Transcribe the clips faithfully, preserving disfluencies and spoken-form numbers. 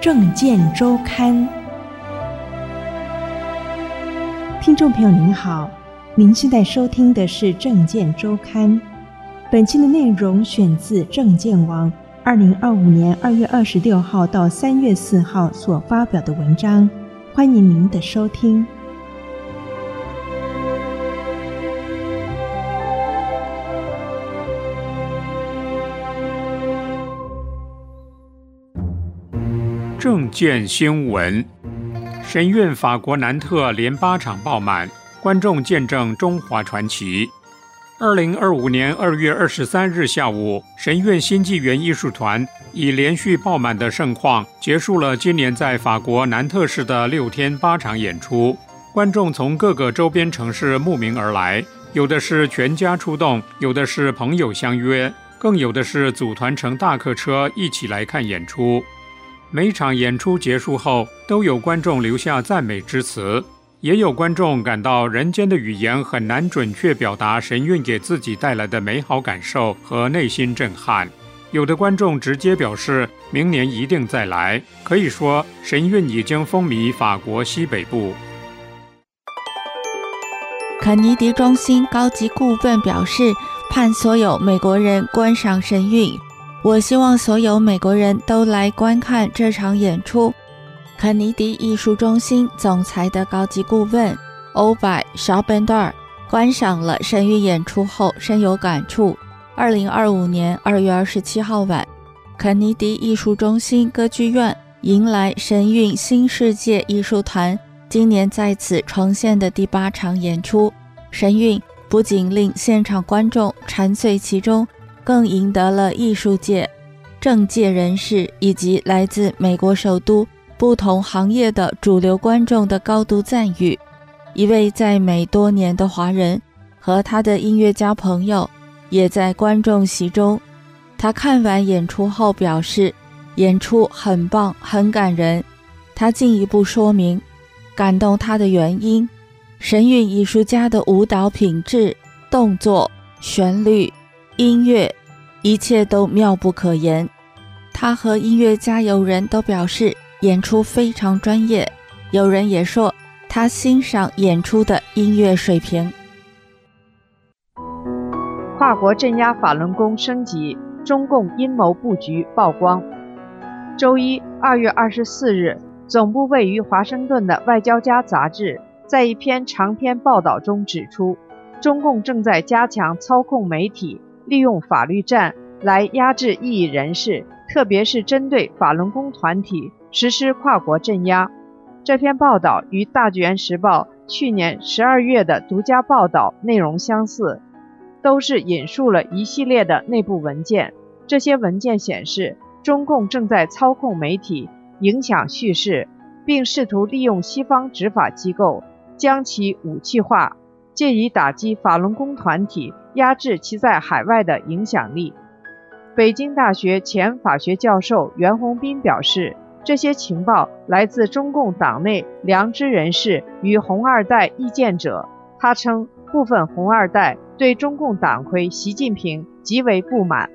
政见周刊。听众朋友您好，您现在收听的是政见周刊。本期的内容选自政见网二零二五年二月二十六号到三月四号所发表的文章，欢迎您的收听。 政见新闻：神韵法国南特连八场爆满，观众见证中华传奇。二零二五年二月二十三日下午，神韵新纪元艺术团以连续爆满的盛况结束了今年在法国南特市的六天八场演出。观众从各个周边城市慕名而来，有的是全家出动，有的是朋友相约，更有的是组团乘大客车一起来看演出。每场演出结束后，都有观众留下赞美之词，也有观众感到人间的语言很难准确表达神韵给自己带来的美好感受和内心震撼。有的观众直接表示明年一定再来，可以说神韵已经风靡法国西北部。 肯尼迪中心高级顾问表示，盼所有美国人观赏神韵。我希望所有美国人都来观看这场演出。肯尼迪艺术中心总裁的高级顾问欧百绍本德尔观赏了神韵演出后深有感触。二零二五年二月二十七号晚，肯尼迪艺术中心歌剧院迎来神韵新世界艺术团今年在此呈现的第八场演出。神韵不仅令现场观众沉醉其中，更赢得了艺术界、政界人士以及来自美国首都不同行业的主流观众的高度赞誉。一位在美多年的华人和他的音乐家朋友也在观众席中。他看完演出后表示，演出很棒，很感人。他进一步说明感动他的原因：神韵艺术家的舞蹈品质、动作、旋律、音乐，一切都妙不可言。他和音乐家友人都表示演出非常专业，有人也说他欣赏演出的音乐水平。 跨国镇压法轮功升级，中共阴谋布局曝光。周一二月二十四日，总部位于华盛顿的《外交家》杂志在一篇长篇报道中指出，中共正在加强操控媒体，利用法律战来压制异议人士，特别是针对法轮功团体实施跨国镇压。这篇报道与《大纪元时报》去年十二月的独家报道内容相似，都是引述了一系列的内部文件。这些文件显示，中共正在操控媒体，影响叙事，并试图利用西方执法机构将其武器化，借以打击法轮功团体，压制其在海外的影响力。北京大学前法学教授袁宏斌表示，这些情报来自中共党内良知人士与红二代意见者。他称，部分红二代对中共党魁习近平极为不满。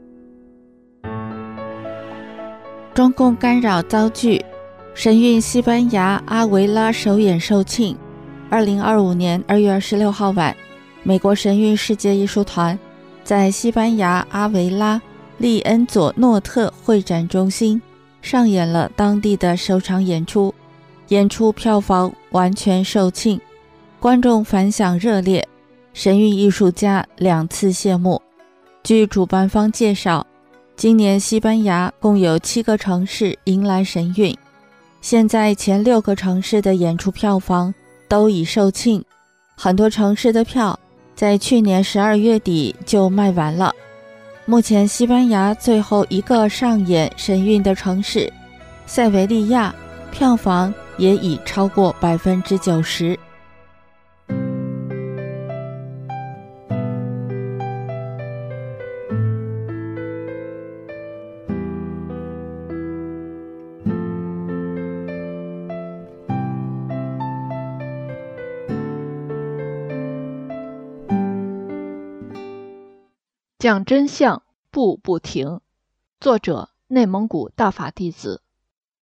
中共干扰遭拒，神韵西班牙阿维拉首演售罄。二零二五年二月二十六号晚，美国神韵世界艺术团在西班牙阿维拉利恩佐诺特会展中心上演了当地的首场演出。演出票房完全售罄，观众反响热烈，神韵艺术家两次谢幕。据主办方介绍，今年西班牙共有七个城市迎来神韵，现在前六个城市的演出票房都已售罄，很多城市的票在去年十二月底就卖完了。目前西班牙最后一个上演神韵的城市塞维利亚，票房也已超过百分之九十。 讲真相，步步停。作者：内蒙古大法弟子。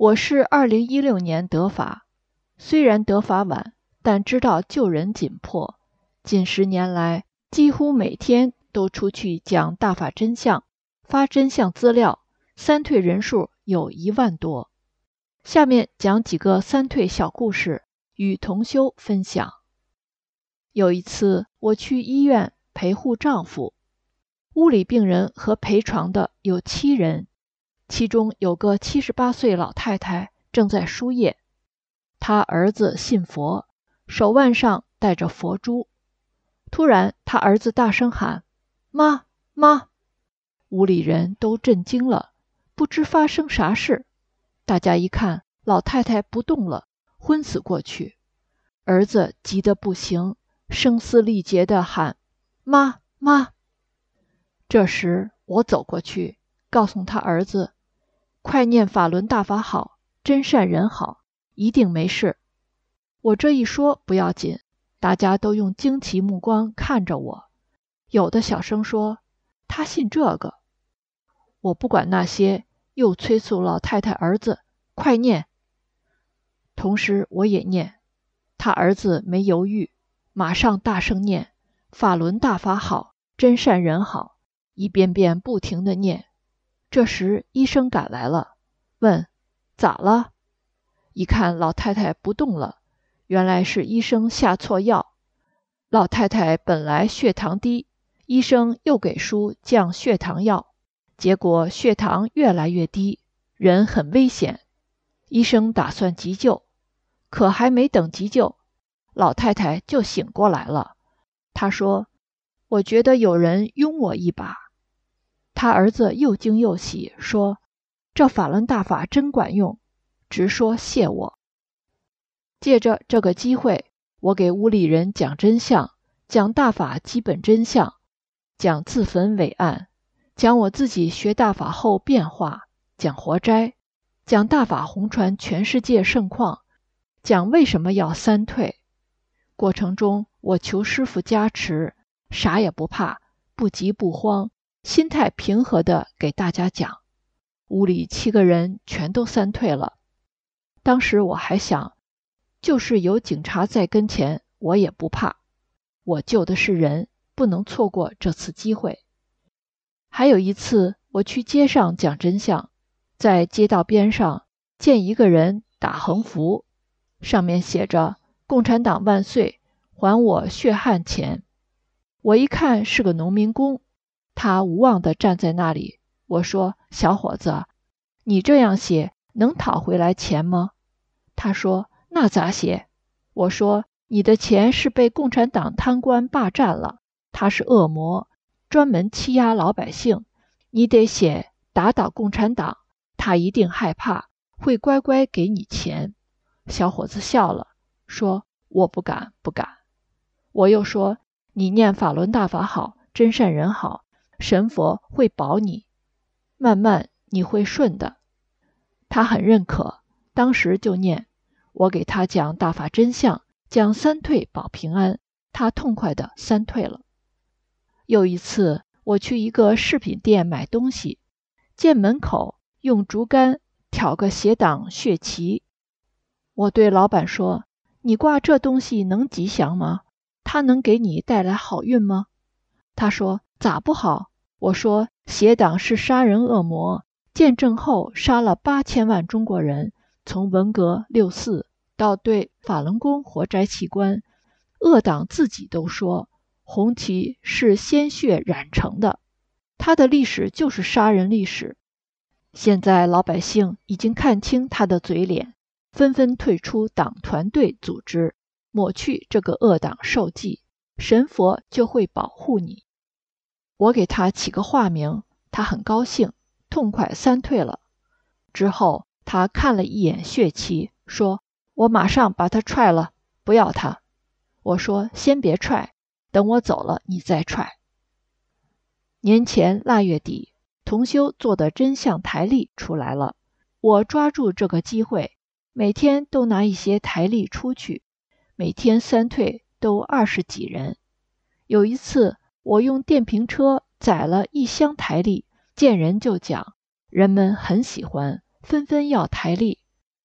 我是二零一六年得法，虽然得法晚，但知道救人紧迫。近十年来，几乎每天都出去讲大法真相，发真相资料，三退人数有一万多。下面讲几个三退小故事，与同修分享。有一次，我去医院陪护丈夫，屋里病人和陪床的有七人，其中有个七十八岁老太太正在输液。她儿子信佛，手腕上戴着佛珠。突然，她儿子大声喊：“妈，妈！”屋里人都震惊了，不知发生啥事。大家一看，老太太不动了，昏死过去。儿子急得不行，声嘶力竭地喊：“妈，妈！”这时我走过去，告诉他儿子：“快念法轮大法好，真善人好，一定没事。”我这一说不要紧，大家都用惊奇目光看着我，有的小声说：“他信这个。”我不管那些，又催促老太太儿子：“快念！”同时我也念。他儿子没犹豫，马上大声念：“法轮大法好，真善人好。”一遍遍不停地念。这时医生赶来了，问：“咋了？”一看老太太不动了，原来是医生下错药。老太太本来血糖低，医生又给输降血糖药，结果血糖越来越低，人很危险。医生打算急救，可还没等急救，老太太就醒过来了。她说：“我觉得有人拥我一把。”他儿子又惊又喜，说：“这法轮大法真管用，直说谢我。”借着这个机会，我给屋里人讲真相，讲大法基本真相，讲自焚伟岸，讲我自己学大法后变化，讲活摘，讲大法红传全世界盛况，讲为什么要三退。过程中我求师父加持，啥也不怕，不急不慌，心态平和地给大家讲。屋里七个人全都三退了。当时我还想，就是有警察在跟前，我也不怕。我救的是人，不能错过这次机会。还有一次，我去街上讲真相，在街道边上见一个人打横幅，上面写着“共产党万岁，还我血汗钱”。我一看是个农民工，他无望地站在那里。我说：“小伙子，你这样写能讨回来钱吗？”他说：“那咋写？”我说：“你的钱是被共产党贪官霸占了，他是恶魔，专门欺压老百姓。你得写打倒共产党，他一定害怕，会乖乖给你钱。”小伙子笑了，说：“我不敢，不敢。”我又说：“你念法轮大法好，真善人好，神佛会保你，慢慢你会顺的。”他很认可，当时就念。我给他讲大法真相，讲三退保平安，他痛快的三退了。有一次我去一个饰品店买东西，见门口用竹竿挑个邪党血旗。我对老板说：“你挂这东西能吉祥吗？它能给你带来好运吗？”他说：“咋不好？”我说：“邪党是杀人恶魔，建政后杀了八千万中国人，从文革六四到对法轮功活摘器官，恶党自己都说红旗是鲜血染成的，它的历史就是杀人历史。现在老百姓已经看清他的嘴脸，纷纷退出党团队组织，抹去这个恶党受记，神佛就会保护你。”我给他起个化名，他很高兴，痛快三退了。之后他看了一眼血旗，说：“我马上把他踹了，不要他。”我说：“先别踹，等我走了你再踹。”年前腊月底，同修做的真相台历出来了，我抓住这个机会，每天都拿一些台历出去，每天三退都二十几人。有一次我用电瓶车载了一箱台历，见人就讲，人们很喜欢，纷纷要台历。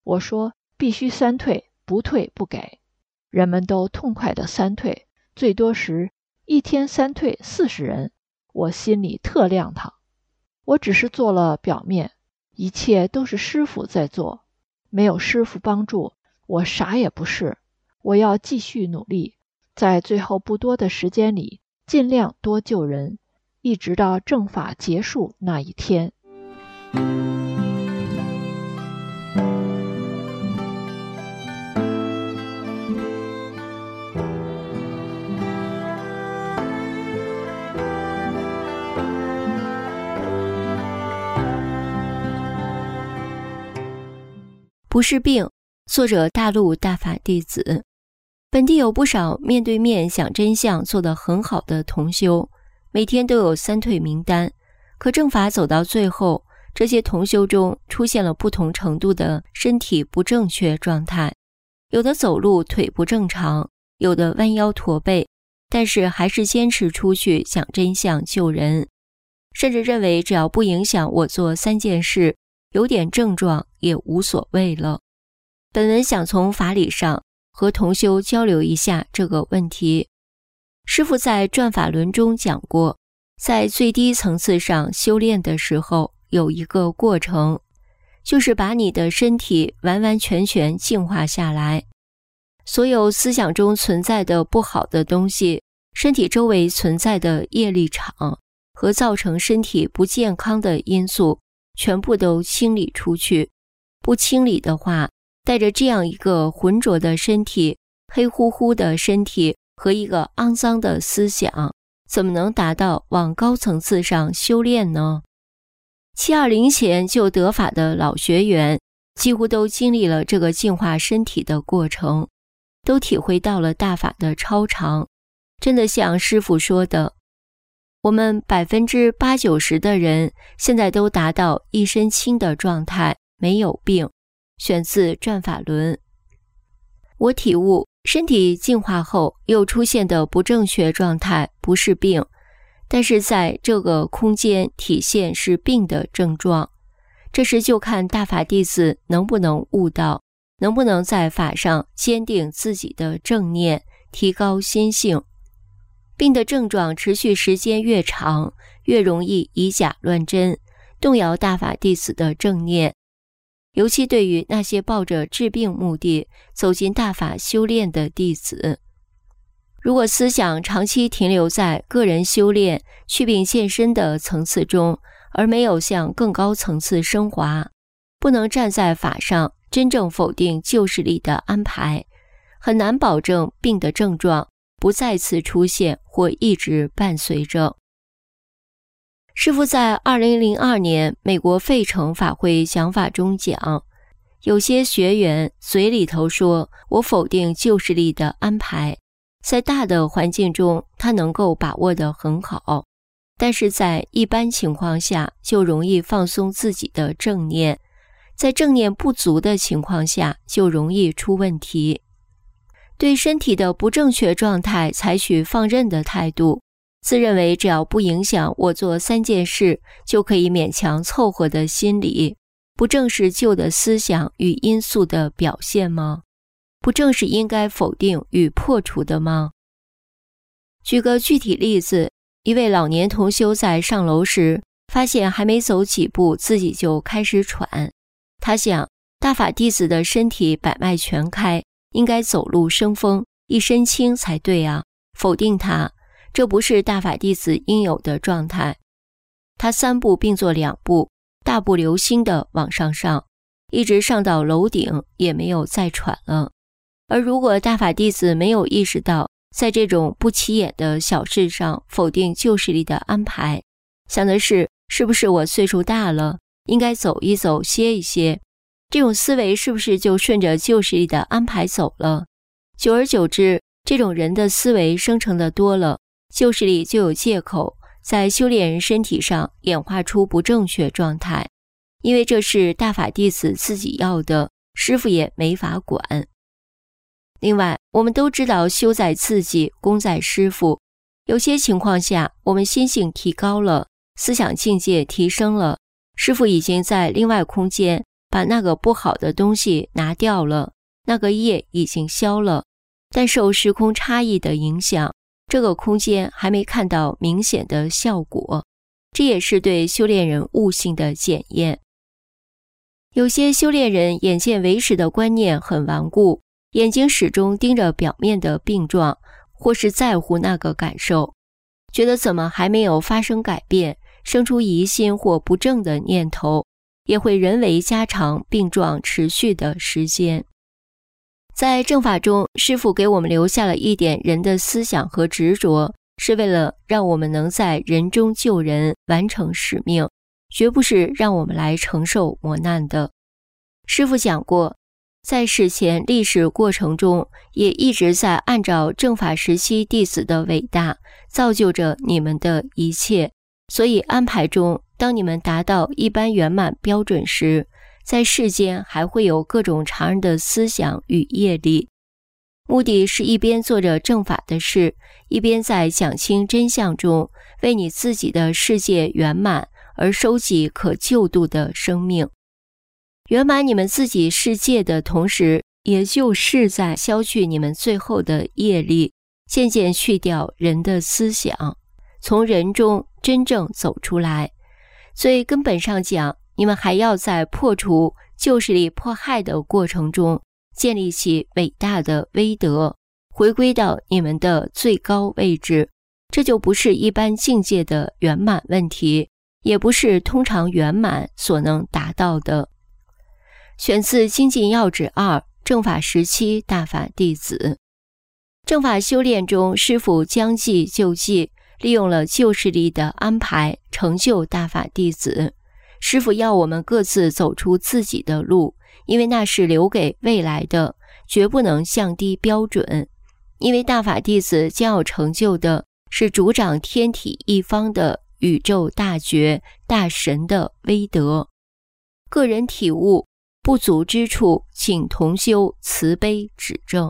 我说必须三退，不退不给。人们都痛快地三退，最多时一天三退四十人，我心里特亮堂。我只是做了表面，一切都是师父在做，没有师父帮助，我啥也不是。我要继续努力，在最后不多的时间里，尽量多救人，一直到正法结束那一天。 不是病，作者大陆大法弟子。本地有不少面对面讲真相做得很好的同修，每天都有三退名单。可正法走到最后，这些同修中出现了不同程度的身体不正确状态，有的走路腿不正常，有的弯腰驼背，但是还是坚持出去讲真相救人，甚至认为只要不影响我做三件事，有点症状也无所谓了。本文想从法理上和同修交流一下这个问题。师父在转法轮中讲过，在最低层次上修炼的时候，有一个过程，就是把你的身体完完全全净化下来。所有思想中存在的不好的东西，身体周围存在的业力场和造成身体不健康的因素，全部都清理出去。不清理的话，带着这样一个浑浊的身体，黑乎乎的身体和一个肮脏的思想，怎么能达到往高层次上修炼呢？七二零前就得法的老学员，几乎都经历了这个净化身体的过程，都体会到了大法的超常。真的像师父说的，我们百分之八九十的人现在都达到一身轻的状态，没有病。选自转法轮。我体悟，身体净化后又出现的不正确状态不是病，但是在这个空间体现是病的症状。这时就看大法弟子能不能悟到，能不能在法上坚定自己的正念，提高心性。病的症状持续时间越长，越容易以假乱真，动摇大法弟子的正念。尤其对于那些抱着治病目的走进大法修炼的弟子，如果思想长期停留在个人修炼、祛病健身的层次中，而没有向更高层次升华，不能站在法上真正否定旧势力的安排，很难保证病的症状不再次出现或一直伴随着。师父在二零零二年美国费城法会讲法中讲，有些学员嘴里头说我否定旧势力的安排，在大的环境中他能够把握得很好，但是在一般情况下就容易放松自己的正念，在正念不足的情况下就容易出问题。对身体的不正确状态采取放任的态度，自认为只要不影响我做三件事就可以勉强凑合的心理，不正是旧的思想与因素的表现吗？不正是应该否定与破除的吗？举个具体例子，一位老年同修在上楼时，发现还没走几步自己就开始喘。他想，大法弟子的身体百脉全开，应该走路生风，一身轻才对啊，否定他，这不是大法弟子应有的状态。他三步并作两步，大步流星地往上上，一直上到楼顶也没有再喘了。而如果大法弟子没有意识到在这种不起眼的小事上否定旧势力的安排，想的是是不是我岁数大了，应该走一走歇一歇，这种思维是不是就顺着旧势力的安排走了？久而久之，这种人的思维生成的多了，旧势力就有借口在修炼人身体上演化出不正确状态，因为这是大法弟子自己要的，师父也没法管。另外，我们都知道修在自己，功在师父。有些情况下，我们心性提高了，思想境界提升了，师父已经在另外空间把那个不好的东西拿掉了，那个业已经消了，但受时空差异的影响，这个空间还没看到明显的效果，这也是对修炼人悟性的检验。有些修炼人眼见为实的观念很顽固，眼睛始终盯着表面的病状，或是在乎那个感受，觉得怎么还没有发生改变，生出疑心或不正的念头，也会人为加长病状持续的时间。在正法中，师父给我们留下了一点人的思想和执着，是为了让我们能在人中救人，完成使命，绝不是让我们来承受磨难的。师父讲过，在史前历史过程中，也一直在按照正法时期弟子的伟大，造就着你们的一切。所以安排中，当你们达到一般圆满标准时，在世间还会有各种常人的思想与业力，目的是一边做着正法的事，一边在讲清真相中，为你自己的世界圆满而收集可救度的生命。圆满你们自己世界的同时，也就是在消去你们最后的业力，渐渐去掉人的思想，从人中真正走出来。最根本上讲，你们还要在破除旧势力迫害的过程中，建立起伟大的威德，回归到你们的最高位置。这就不是一般境界的圆满问题，也不是通常圆满所能达到的。选自《精进要旨二》，正法时期大法弟子。正法修炼中，师父将计就计，利用了旧势力的安排，成就大法弟子。师父要我们各自走出自己的路，因为那是留给未来的，绝不能降低标准。因为大法弟子将要成就的是主掌天体一方的宇宙大觉大神的威德。个人体悟不足之处，请同修慈悲指正。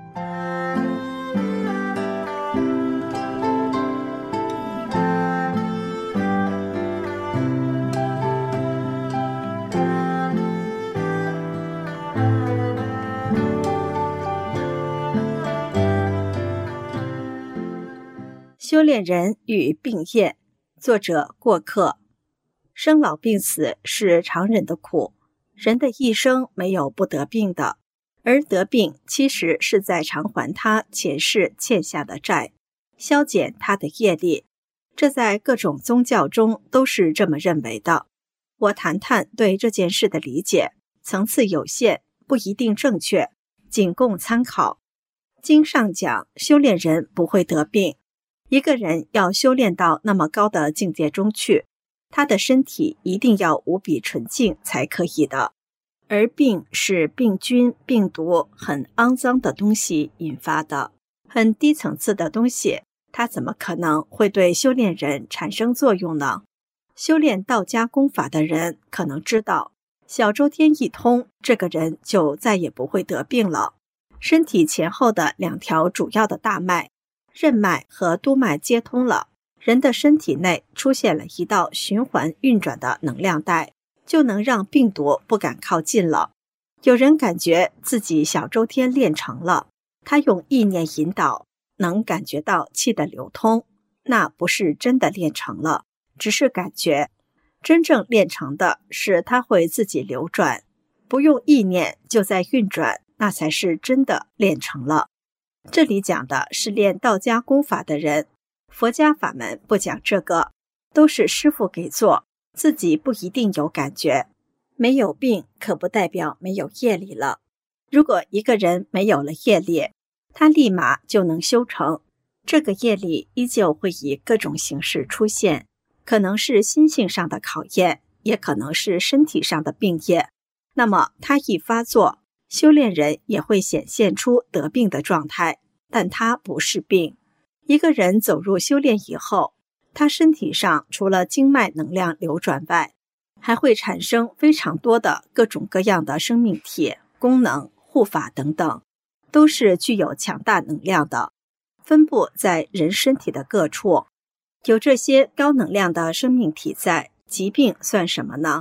修炼人与病业，作者过客。生老病死是常人的苦，人的一生没有不得病的，而得病其实是在偿还他前世欠下的债，消减他的业力。这在各种宗教中都是这么认为的。我谈谈对这件事的理解，层次有限，不一定正确，仅供参考。经上讲，修炼人不会得病。一个人要修炼到那么高的境界中去，他的身体一定要无比纯净才可以的。而病是病菌、病毒很肮脏的东西引发的，很低层次的东西，它怎么可能会对修炼人产生作用呢？修炼道家功法的人可能知道，小周天一通，这个人就再也不会得病了。身体前后的两条主要的大脉，任脉和督脉接通了，人的身体内出现了一道循环运转的能量带，就能让病毒不敢靠近了。有人感觉自己小周天练成了，他用意念引导，能感觉到气的流通，那不是真的练成了，只是感觉。真正练成的是他会自己流转，不用意念就在运转，那才是真的练成了。这里讲的是练道家功法的人，佛家法门不讲这个，都是师父给做，自己不一定有感觉。没有病可不代表没有业力了。如果一个人没有了业力，他立马就能修成，这个业力依旧会以各种形式出现，可能是心性上的考验，也可能是身体上的病业。那么他一发作，修炼人也会显现出得病的状态，但他不是病。一个人走入修炼以后，他身体上除了经脉能量流转外，还会产生非常多的各种各样的生命体、功能、护法等等，都是具有强大能量的，分布在人身体的各处。有这些高能量的生命体在，疾病算什么呢？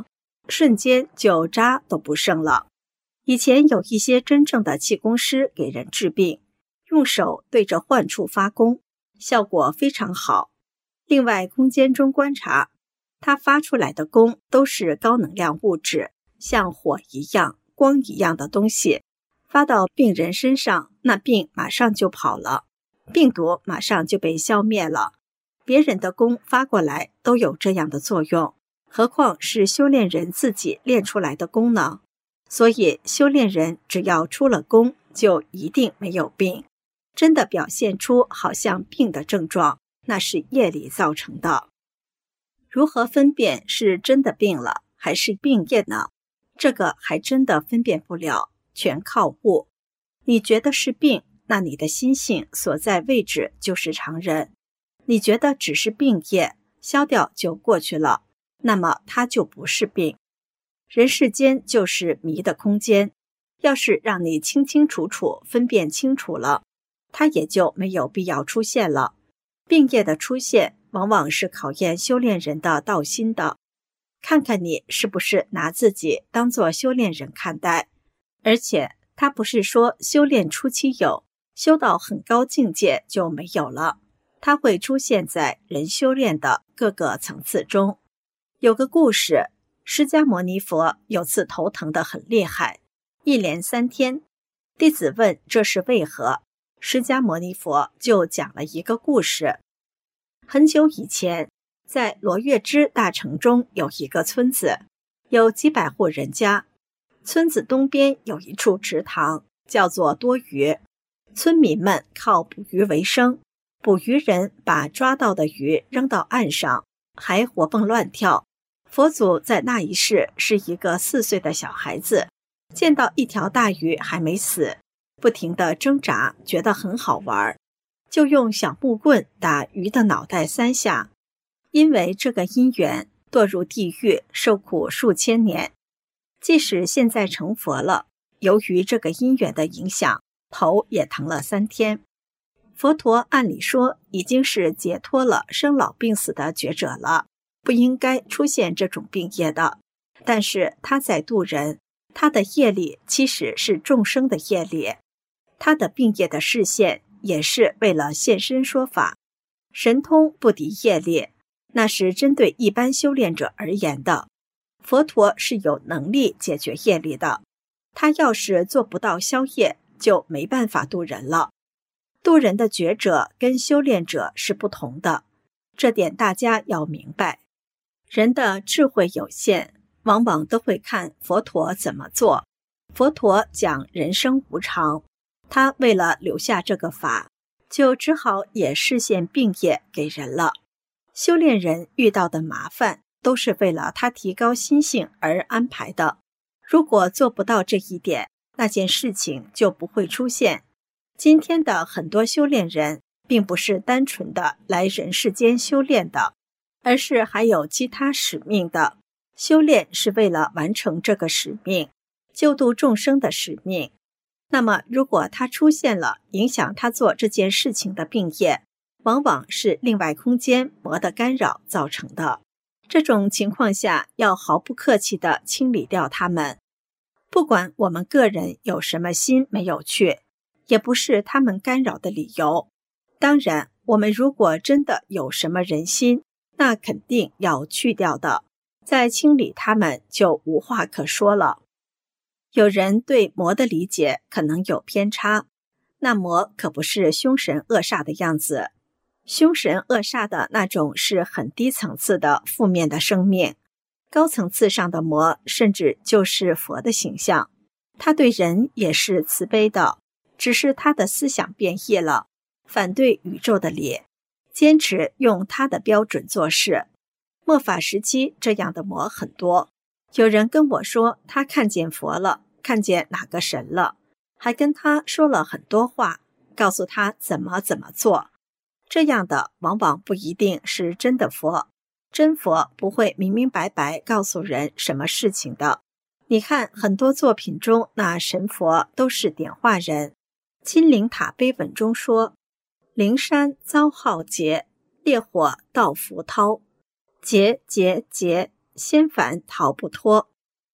瞬间就渣都不剩了。以前有一些真正的气功师给人治病，用手对着患处发功，效果非常好。另外，空间中观察，它发出来的功都是高能量物质，像火一样、光一样的东西，发到病人身上，那病马上就跑了，病毒马上就被消灭了。别人的功发过来都有这样的作用，何况是修炼人自己练出来的功呢？所以修炼人只要出了功，就一定没有病。真的表现出好像病的症状，那是业力造成的。如何分辨是真的病了还是病业呢？这个还真的分辨不了，全靠悟。你觉得是病，那你的心性所在位置就是常人。你觉得只是病业，消掉就过去了，那么它就不是病。人世间就是迷的空间，要是让你清清楚楚分辨清楚了，它也就没有必要出现了。病业的出现往往是考验修炼人的道心的，看看你是不是拿自己当作修炼人看待。而且它不是说修炼初期有，修到很高境界就没有了，它会出现在人修炼的各个层次中。有个故事，释迦牟尼佛有次头疼得很厉害，一连三天。弟子问这是为何，释迦牟尼佛就讲了一个故事。很久以前，在罗月支大城中有一个村子，有几百户人家。村子东边有一处池塘，叫做多鱼，村民们靠捕鱼为生。捕鱼人把抓到的鱼扔到岸上，还活蹦乱跳。佛祖在那一世是一个四岁的小孩子，见到一条大鱼还没死，不停地挣扎，觉得很好玩，就用小木棍打鱼的脑袋三下。因为这个因缘，堕入地狱，受苦数千年。即使现在成佛了，由于这个因缘的影响，头也疼了三天。佛陀按理说已经是解脱了生老病死的觉者了，不应该出现这种病业的。但是他在度人，他的业力其实是众生的业力，他的病业的示现也是为了现身说法。神通不敌业力，那是针对一般修炼者而言的。佛陀是有能力解决业力的，他要是做不到消业，就没办法度人了。度人的觉者跟修炼者是不同的，这点大家要明白。人的智慧有限，往往都会看佛陀怎么做。佛陀讲人生无常，他为了留下这个法，就只好也示现病业给人了。修炼人遇到的麻烦都是为了他提高心性而安排的，如果做不到这一点，那件事情就不会出现。今天的很多修炼人并不是单纯的来人世间修炼的，而是还有其他使命的。修炼是为了完成这个使命，救度众生的使命。那么如果他出现了影响他做这件事情的病业，往往是另外空间魔的干扰造成的。这种情况下，要毫不客气地清理掉它们。不管我们个人有什么心没有去，也不是他们干扰的理由。当然，我们如果真的有什么人心，那肯定要去掉的，再清理他们就无话可说了。有人对魔的理解可能有偏差，那魔可不是凶神恶煞的样子。凶神恶煞的那种是很低层次的负面的生命，高层次上的魔甚至就是佛的形象，他对人也是慈悲的，只是他的思想变异了，反对宇宙的理，坚持用他的标准做事。末法时期这样的魔很多，有人跟我说他看见佛了，看见哪个神了，还跟他说了很多话，告诉他怎么怎么做。这样的往往不一定是真的佛，真佛不会明明白白告诉人什么事情的。你看很多作品中，那神佛都是点化人。金陵塔碑文中说，灵山遭浩劫，烈火道浮涛，劫劫劫，仙凡逃不脱。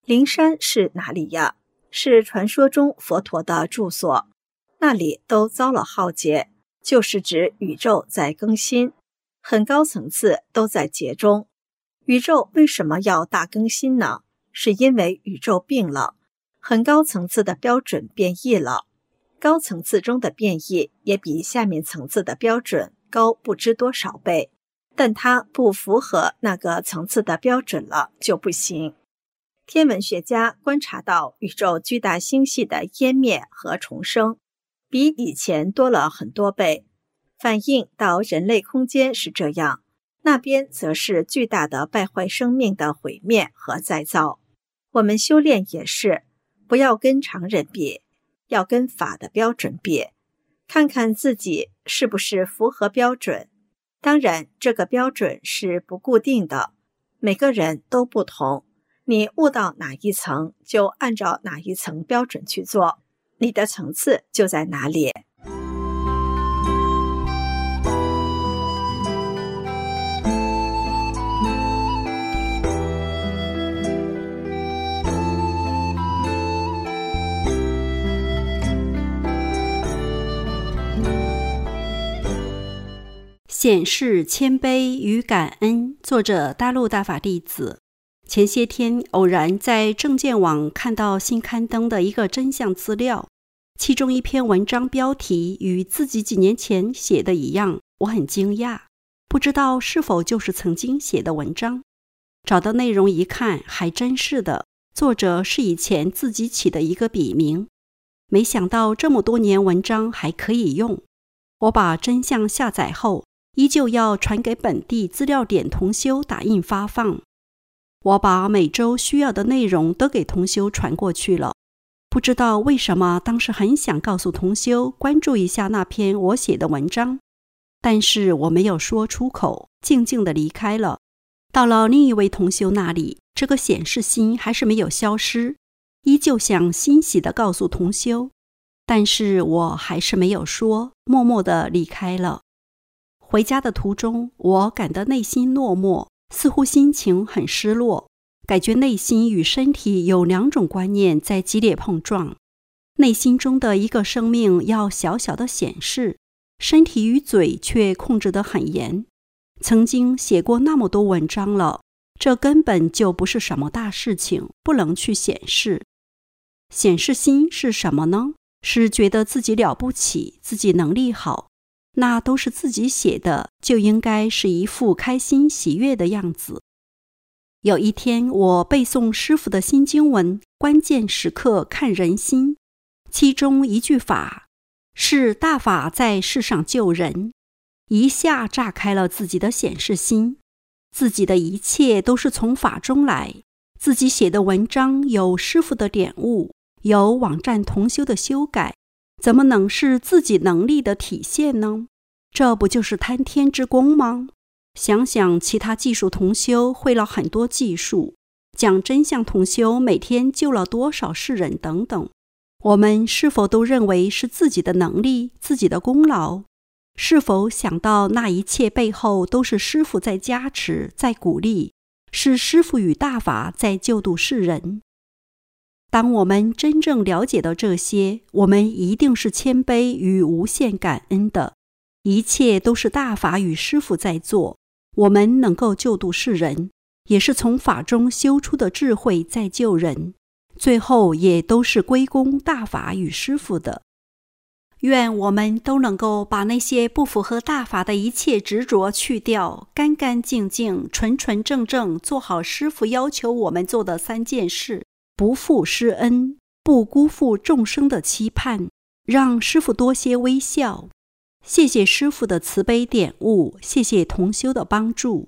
灵山是哪里呀？是传说中佛陀的住所，那里都遭了浩劫，就是指宇宙在更新，很高层次都在劫中。宇宙为什么要大更新呢？是因为宇宙病了，很高层次的标准变异了，高层次中的变异也比下面层次的标准高不知多少倍，但它不符合那个层次的标准了就不行。天文学家观察到宇宙巨大星系的湮灭和重生，比以前多了很多倍，反映到人类空间是这样，那边则是巨大的败坏生命的毁灭和再造。我们修炼也是，不要跟常人比，要跟法的标准比，看看自己是不是符合标准。当然，这个标准是不固定的，每个人都不同，你悟到哪一层，就按照哪一层标准去做，你的层次就在哪里。 显示谦卑与感恩，作者大陆大法弟子。前些天偶然在证件网看到新刊登的一个真相资料，其中一篇文章标题与自己几年前写的一样，我很惊讶，不知道是否就是曾经写的文章。找到内容一看，还真是的，作者是以前自己起的一个笔名，没想到这么多年文章还可以用。我把真相下载后，依旧要传给本地资料点同修打印发放。我把每周需要的内容都给同修传过去了。不知道为什么当时很想告诉同修关注一下那篇我写的文章，但是我没有说出口，静静地离开了。到了另一位同修那里，这个显示心还是没有消失，依旧想欣喜地告诉同修，但是我还是没有说，默默地离开了。回家的途中，我感到内心落寞，似乎心情很失落，感觉内心与身体有两种观念在激烈碰撞。内心中的一个生命要小小的显示，身体与嘴却控制得很严。曾经写过那么多文章了，这根本就不是什么大事情，不能去显示。显示心是什么呢？是觉得自己了不起，自己能力好，那都是自己写的，就应该是一副开心喜悦的样子。有一天，我背诵师父的新经文，关键时刻看人心，其中一句法是大法在世上救人，一下炸开了自己的显示心。自己的一切都是从法中来，自己写的文章有师父的点悟，有网站同修的修改，怎么能是自己能力的体现呢？这不就是贪天之功吗？想想其他技术同修会了很多技术，讲真相同修每天救了多少世人等等，我们是否都认为是自己的能力，自己的功劳？是否想到那一切背后都是师父在加持，在鼓励，是师父与大法在救度世人？当我们真正了解到这些，我们一定是谦卑与无限感恩的。一切都是大法与师父在做，我们能够救度世人，也是从法中修出的智慧在救人，最后也都是归功大法与师父的。愿我们都能够把那些不符合大法的一切执着去掉，干干净净、纯纯正正做好师父要求我们做的三件事，不负师恩，不辜负众生的期盼，让师父多些微笑。谢谢师父的慈悲点悟，谢谢同修的帮助。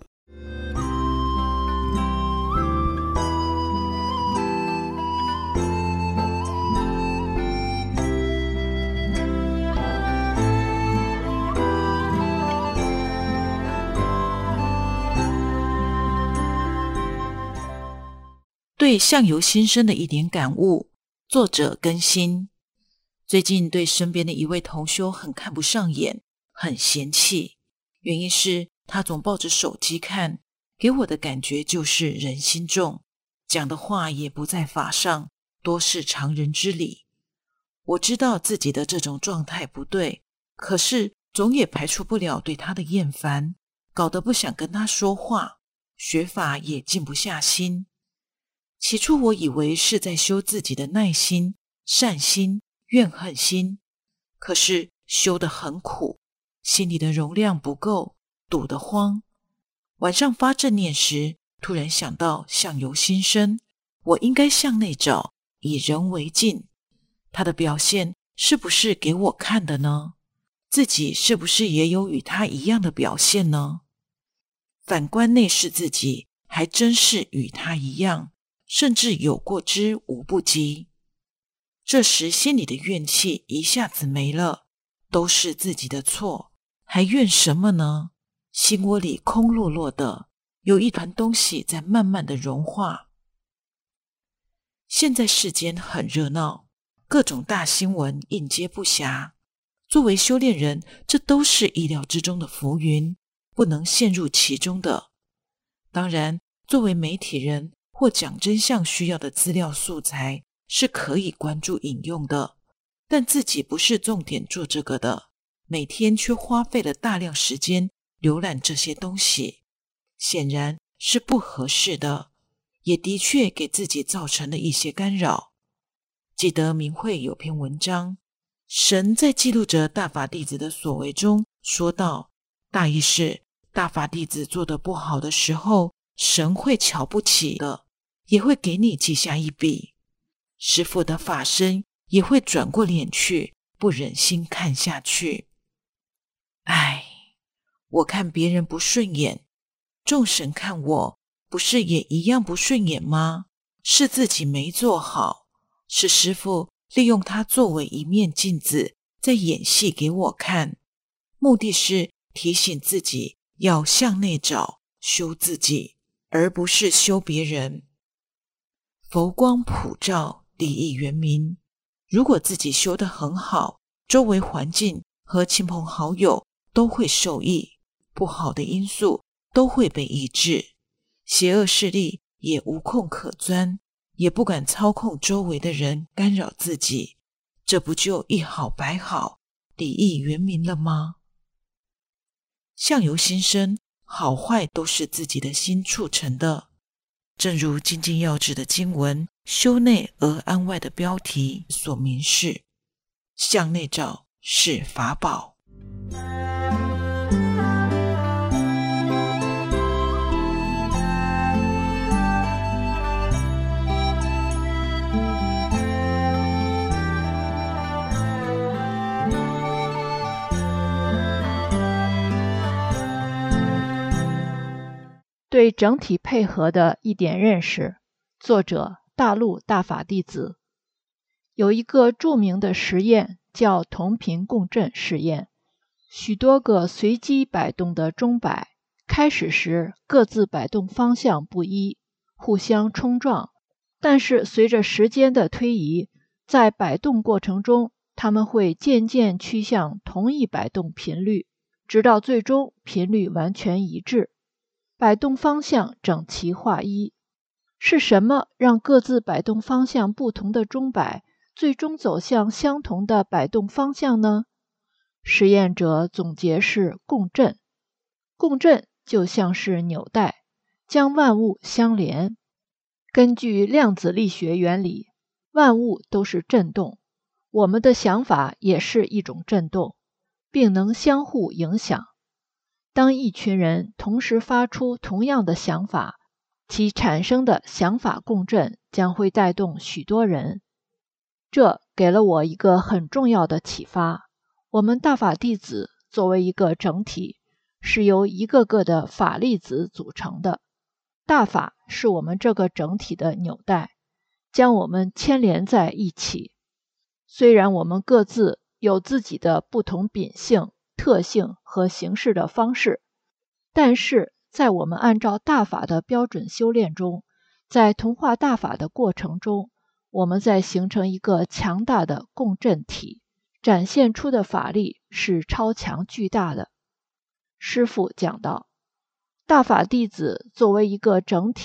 对相由心生的一点感悟，作者更新。最近对身边的一位同修很看不上眼，很嫌弃，原因是他总抱着手机看，给我的感觉就是人心重， 讲的话也不在法上，多是常人之理。我知道自己的这种状态不对，可是总也排除不了对他的厌烦，搞得不想跟他说话，学法也静不下心。起初我以为是在修自己的耐心、善心、怨恨心，可是修得很苦，心里的容量不够，堵得慌。晚上发正念时，突然想到相由心生，我应该向内找，以人为镜。他的表现是不是给我看的呢？自己是不是也有与他一样的表现呢？反观内视自己，还真是与他一样，甚至有过之无不及。这时心里的怨气一下子没了，都是自己的错，还怨什么呢？心窝里空落落的，有一团东西在慢慢的融化。现在世间很热闹，各种大新闻应接不暇。作为修炼人，这都是意料之中的浮云，不能陷入其中的。当然，作为媒体人或讲真相需要的资料素材，是可以关注引用的，但自己不是重点做这个的，每天却花费了大量时间浏览这些东西，显然是不合适的，也的确给自己造成了一些干扰。记得明慧有篇文章，神在记录着大法弟子的所为中说道，大意是大法弟子做得不好的时候，神会瞧不起的，也会给你记下一笔。师父的法身也会转过脸去，不忍心看下去。唉，我看别人不顺眼，众神看我不是也一样不顺眼吗？是自己没做好，是师父利用它作为一面镜子，在演戏给我看，目的是提醒自己要向内找，修自己，而不是修别人。佛光普照，利益圆明。如果自己修得很好，周围环境和亲朋好友都会受益，不好的因素都会被抑制，邪恶势力也无空可钻，也不敢操控周围的人干扰自己，这不就一好百好，利益圆明了吗？相由心生，好坏都是自己的心促成的。正如精进要旨的经文修内而安外的标题所明示，向内找是法宝。 对整体配合的一点认识，作者大陆大法弟子。有一个著名的实验叫同频共振实验，许多个随机摆动的钟摆，开始时各自摆动方向不一，互相冲撞，但是随着时间的推移，在摆动过程中，它们会渐渐趋向同一摆动频率，直到最终频率完全一致，摆动方向整齐划一。是什么让各自摆动方向不同的钟摆最终走向相同的摆动方向呢？实验者总结是共振。共振就像是纽带，将万物相连。根据量子力学原理，万物都是振动，我们的想法也是一种振动，并能相互影响。当一群人同时发出同样的想法，其产生的想法共振将会带动许多人。这给了我一个很重要的启发：我们大法弟子作为一个整体，是由一个个的法粒子组成的。大法是我们这个整体的纽带，将我们牵连在一起。虽然我们各自有自己的不同秉性、特性和行事的方式，但是在我们按照大法的标准修炼中，在同化大法的过程中，我们在形成一个强大的共振体，展现出的法力是超强巨大的。师父讲到，大法弟子作为一个整体，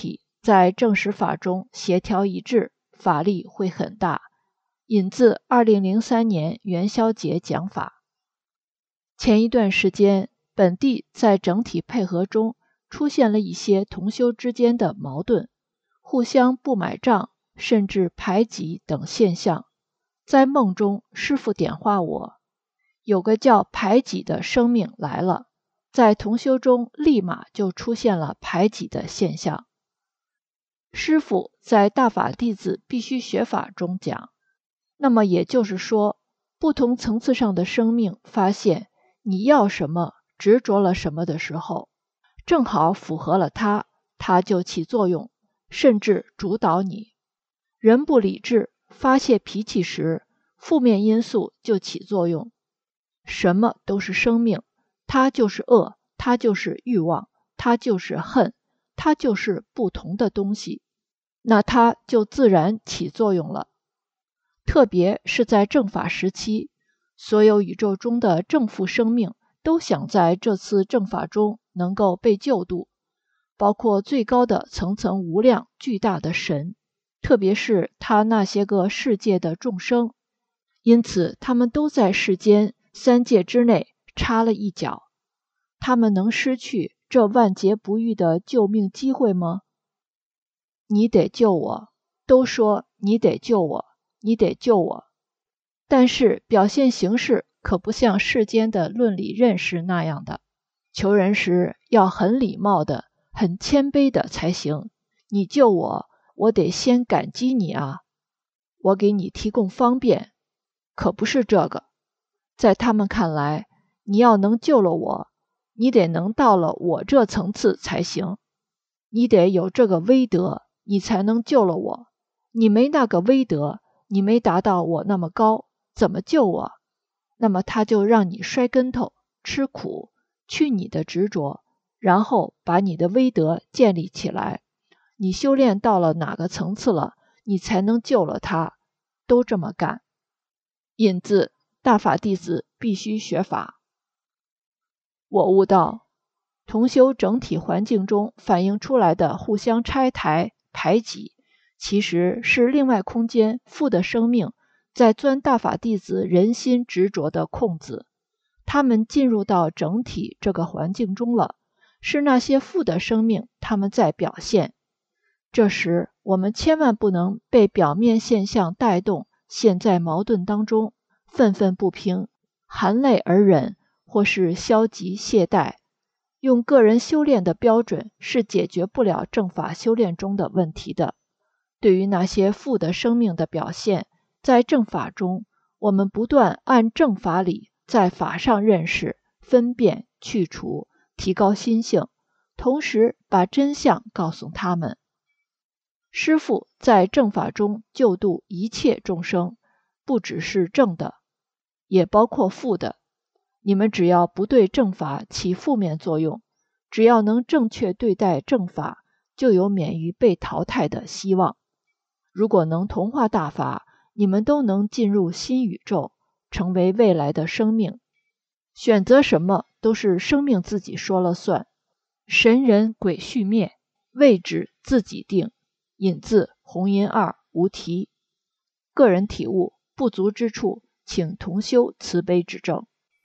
在正史法中协调一致，法力会很大。引自二零零三年元宵节讲法。前一段时间，本地在整体配合中出现了一些同修之间的矛盾，互相不买账，甚至排挤等现象。在梦中，师父点化我，有个叫排挤的生命来了，在同修中立马就出现了排挤的现象。师父在大法弟子必须学法中讲，那么也就是说，不同层次上的生命发现你要什么，执着了什么的时候，正好符合了它，它就起作用，甚至主导你。人不理智，发泄脾气时，负面因素就起作用。什么都是生命，它就是恶，它就是欲望，它就是恨，它就是不同的东西，那它就自然起作用了。特别是在正法时期，所有宇宙中的正负生命都想在这次正法中能够被救度，包括最高的层层无量巨大的神，特别是他那些个世界的众生，因此他们都在世间三界之内插了一脚。他们能失去这万劫不遇的救命机会吗？你得救我，都说你得救我，你得救我。但是表现形式可不像世间的论理认识那样的，求人时要很礼貌的，很谦卑的才行。你救我，我得先感激你啊，我给你提供方便，可不是这个。在他们看来，你要能救了我，你得能到了我这层次才行，你得有这个威德，你才能救了我。你没那个威德，你没达到我那么高，怎么救我？那么他就让你摔跟头，吃苦，去你的执着，然后把你的威德建立起来。你修炼到了哪个层次了，你才能救了他，都这么干。引自大法弟子必须学法。我悟道，同修整体环境中反映出来的互相拆台排挤，其实是另外空间负的生命在钻大法弟子人心执着的空子。他们进入到整体这个环境中了，是那些负的生命他们在表现。这时我们千万不能被表面现象带动，陷在矛盾当中，愤愤不平，含泪而忍，或是消极懈怠。用个人修炼的标准是解决不了正法修炼中的问题的。对于那些负的生命的表现，在正法中，我们不断按正法理在法上认识、分辨、去除，提高心性，同时把真相告诉他们。师父在正法中救度一切众生，不只是正的，也包括负的。你们只要不对正法起负面作用，只要能正确对待正法，就有免于被淘汰的希望。如果能同化大法，你们都能进入新宇宙，成为未来的生命。选择什么都是生命自己说了算，神人鬼续灭，位置自己定。引自红银二无题。个人体悟不足之处，请同修慈悲指正。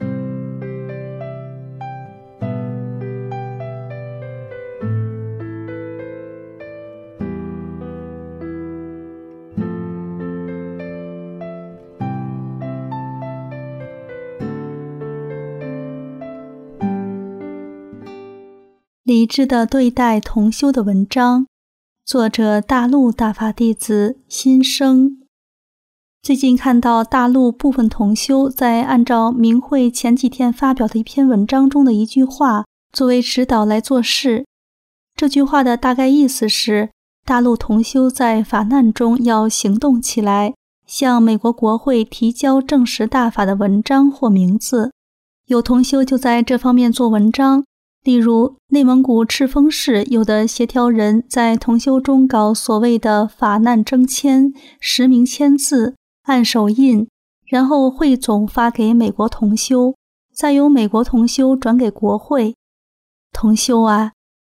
理智的对待同修的文章，作者大陆大法弟子心生。最近看到大陆部分同修在按照明慧前几天发表的一篇文章中的一句话作为指导来做事。这句话的大概意思是，大陆同修在法难中要行动起来，向美国国会提交证实大法的文章或名字。有同修就在这方面做文章，例如内蒙古赤峰市有的协调人在同修中搞所谓的法难征签，实名签字，按手印，然后汇总发给美国同修，再由美国同修转给国会。同修啊，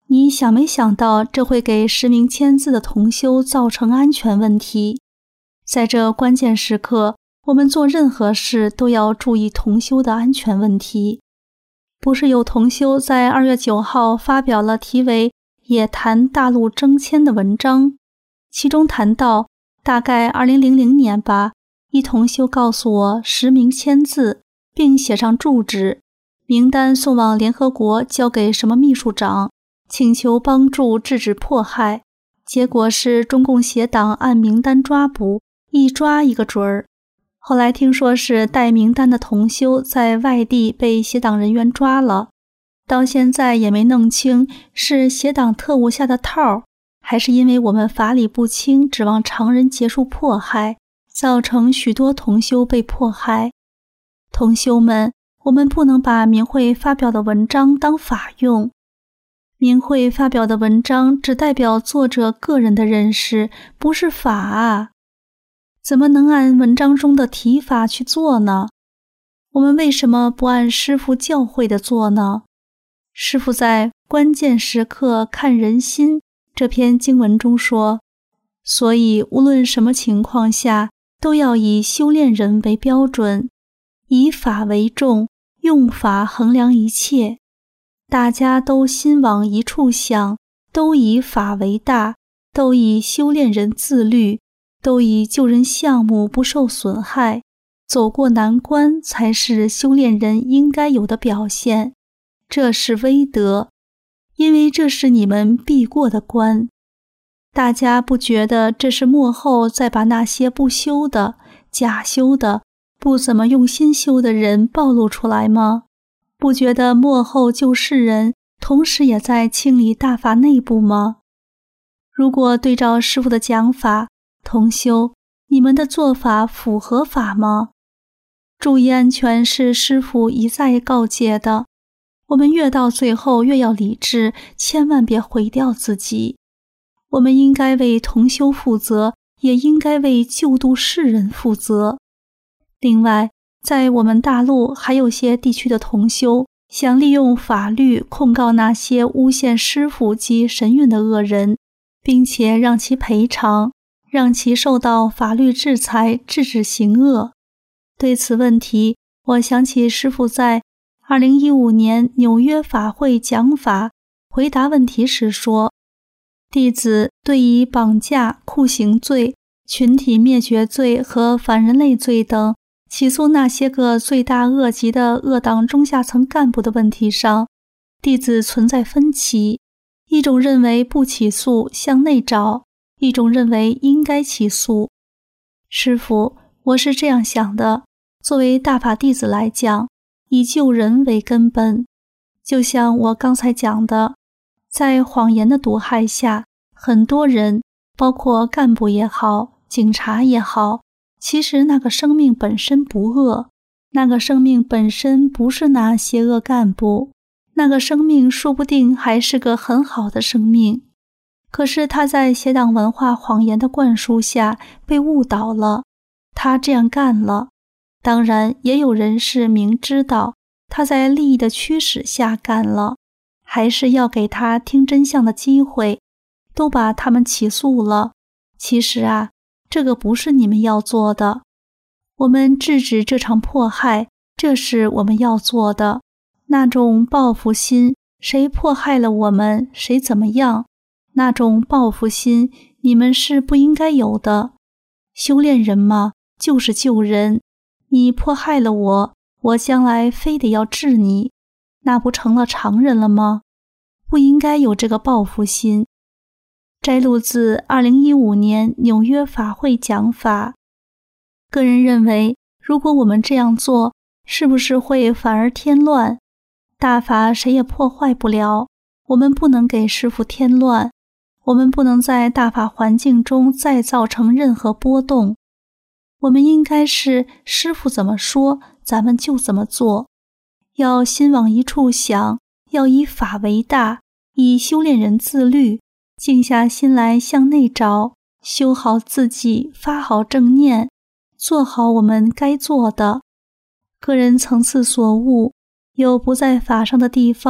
你想没想到这会给实名签字的同修造成安全问题？在这关键时刻，我们做任何事都要注意同修的安全问题。不是有同修在二月九号发表了题为也谈大陆征签的文章，其中谈到大概二零零零年吧，一同修告诉我实名签字，并写上住址，名单送往联合国交给什么秘书长，请求帮助制止迫害。结果是中共协党按名单抓捕，一抓一个准儿。后来听说是带名单的同修在外地被协党人员抓了，到现在也没弄清是协党特务下的套，还是因为我们法理不清，指望常人结束迫害，造成许多同修被迫害。同修们，我们不能把明慧发表的文章当法用。明慧发表的文章只代表作者个人的认识，不是法啊。怎么能按文章中的题法去做呢？我们为什么不按师父教诲的做呢？师父在关键时刻看人心这篇经文中说，所以无论什么情况下，都要以修炼人为标准，以法为重，用法衡量一切。大家都心往一处想，都以法为大，都以修炼人自律，都以救人项目不受损害，走过难关才是修炼人应该有的表现。这是威德，因为这是你们必过的关。大家不觉得这是末后再把那些不修的、假修的、不怎么用心修的人暴露出来吗？不觉得末后救世人同时也在清理大法内部吗？如果对照师父的讲法，同修，你们的做法符合法吗？注意安全是师父一再告诫的，我们越到最后越要理智，千万别毁掉自己。我们应该为同修负责，也应该为救度世人负责。另外，在我们大陆还有些地区的同修想利用法律控告那些诬陷师父及神韵的恶人，并且让其赔偿，让其受到法律制裁，制止行恶。对此问题，我想起师父在二零一五年纽约法会讲法回答问题时说，弟子对以绑架、酷刑罪、群体灭绝罪和反人类罪等起诉那些个罪大恶极的恶党中下层干部的问题上，弟子存在分歧。一种认为不起诉，向内找；一种认为应该起诉。师父，我是这样想的，作为大法弟子来讲，以救人为根本。就像我刚才讲的，在谎言的毒害下，很多人，包括干部也好，警察也好，其实那个生命本身不恶，那个生命本身不是那邪恶干部，那个生命说不定还是个很好的生命。可是他在邪党文化谎言的灌输下被误导了，他这样干了。当然也有人是明知道他在利益的驱使下干了，还是要给他听真相的机会，都把他们起诉了。其实啊，这个不是你们要做的。我们制止这场迫害，这是我们要做的。那种报复心，谁迫害了我们，谁怎么样，那种报复心，你们是不应该有的。修炼人嘛，就是救人。你迫害了我，我将来非得要治你，那不成了常人了吗？不应该有这个报复心。摘录自二零一五年纽约法会讲法。个人认为，如果我们这样做，是不是会反而添乱？大法谁也破坏不了，我们不能给师父添乱，我们不能在大法环境中再造成任何波动。我们应该是师父怎么说，咱们就怎么做。要心往一处想，要以法为大，以修炼人自律，静下心来向内找，修好自己，发好正念，做好我们该做的。个人层次所悟，有不在法上的地方，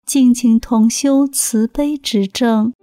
敬请同修慈悲指正。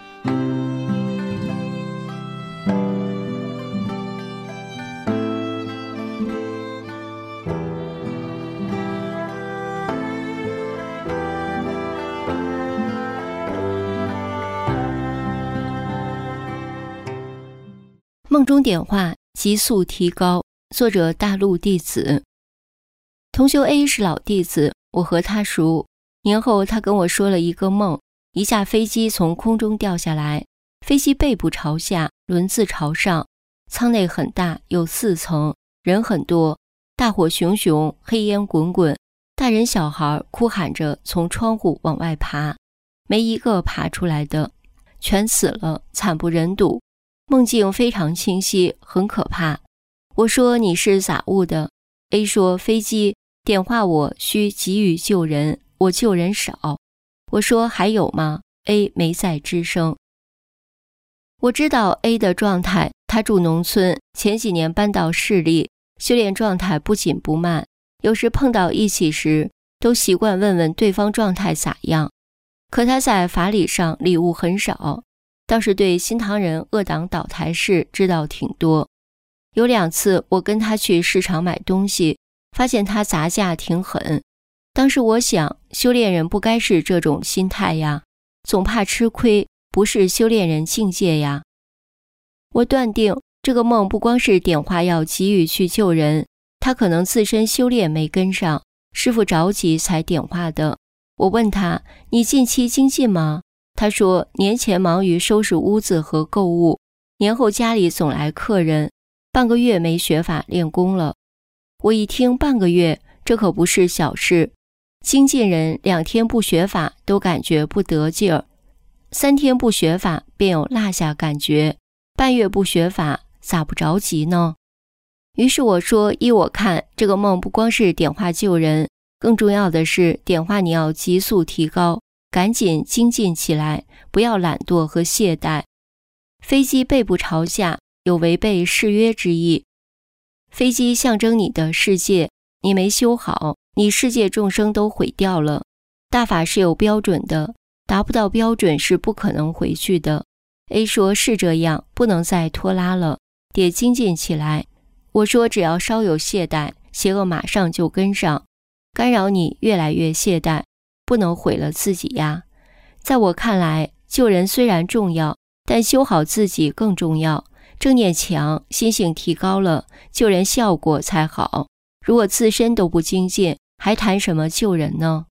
梦中点化急速提高，作者大陆弟子。同修 A 是老弟子，我和他熟。年后他跟我说了一个梦，一架飞机从空中掉下来，飞机背部朝下，轮子朝上，舱内很大，有四层，人很多，大火熊熊，黑烟滚滚，大人小孩哭喊着从窗户往外爬，没一个爬出来的，全死了，惨不忍睹。梦境非常清晰，很可怕。我说你是咋悟的？ A 说飞机点化我需急于救人，我救人少。我说还有吗？ A 没再吱声。我知道 A 的状态，他住农村，前几年搬到市里，修炼状态不紧不慢，有时碰到一起时都习惯问问对方状态咋样。可他在法理上礼物很少，倒是对新唐人恶党倒台事知道挺多。有两次我跟他去市场买东西，发现他砸价挺狠。当时我想，修炼人不该是这种心态呀，总怕吃亏，不是修炼人境界呀。我断定这个梦不光是点化要急于去救人，他可能自身修炼没跟上，师父着急才点化的。我问他，你近期精进吗？他说年前忙于收拾屋子和购物，年后家里总来客人，半个月没学法练功了。我一听半个月，这可不是小事。精进人两天不学法都感觉不得劲儿，三天不学法便有落下感觉，半月不学法咋不着急呢？于是我说，依我看，这个梦不光是点化救人，更重要的是点化你要急速提高，赶紧精进起来，不要懒惰和懈怠。飞机背部朝下有违背誓约之意，飞机象征你的世界，你没修好，你世界众生都毁掉了。大法是有标准的，达不到标准是不可能回去的。 A 说是这样，不能再拖拉了，得精进起来。我说只要稍有懈怠，邪恶马上就跟上，干扰你越来越懈怠，不能毁了自己呀。在我看来，救人虽然重要，但修好自己更重要。正念强，心性提高了，救人效果才好。如果自身都不精进，还谈什么救人呢？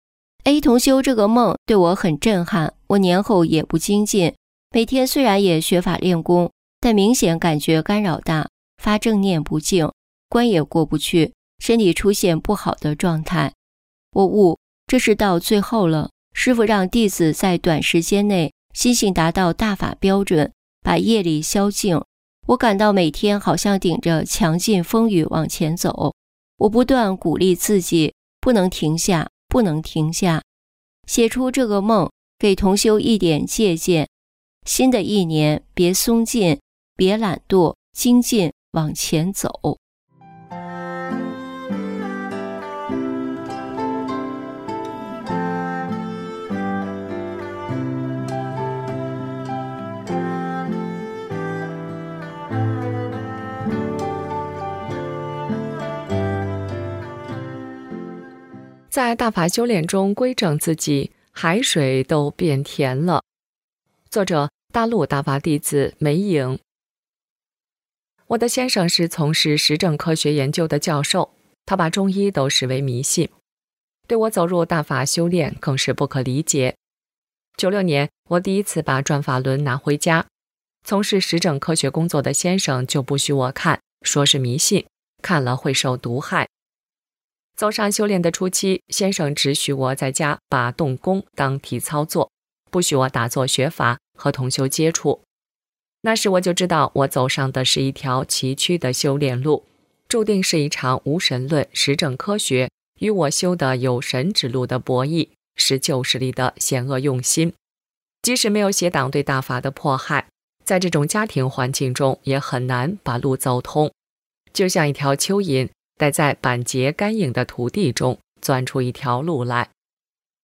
A 同修这个梦对我很震撼，我年后也不精进，每天虽然也学法练功，但明显感觉干扰大，发正念不静，关也过不去，身体出现不好的状态。我悟，这是到最后了，师父让弟子在短时间内心性达到大法标准，把业力消净。我感到每天好像顶着强劲风雨往前走，我不断鼓励自己，不能停下，不能停下。写出这个梦，给同修一点借鉴。新的一年，别松劲，别懒惰，精进往前走。 在大法修炼中规正自己，海水都变甜了。作者大陆大法弟子梅颖。我的先生是从事实证科学研究的教授，他把中医都视为迷信，对我走入大法修炼更是不可理解。九六年，我第一次把转法轮拿回家，从事实证科学工作的先生就不许我看，说是迷信，看了会受毒害。走上修炼的初期，先生只许我在家把动功当体操做，不许我打坐学法和同修接触。那时我就知道，我走上的是一条崎岖的修炼路，注定是一场无神论实证科学与我修的有神之路的博弈，是旧势力的险恶用心。即使没有邪党对大法的迫害，在这种家庭环境中也很难把路走通，就像一条蚯蚓待在板结干硬的土地中钻出一条路来。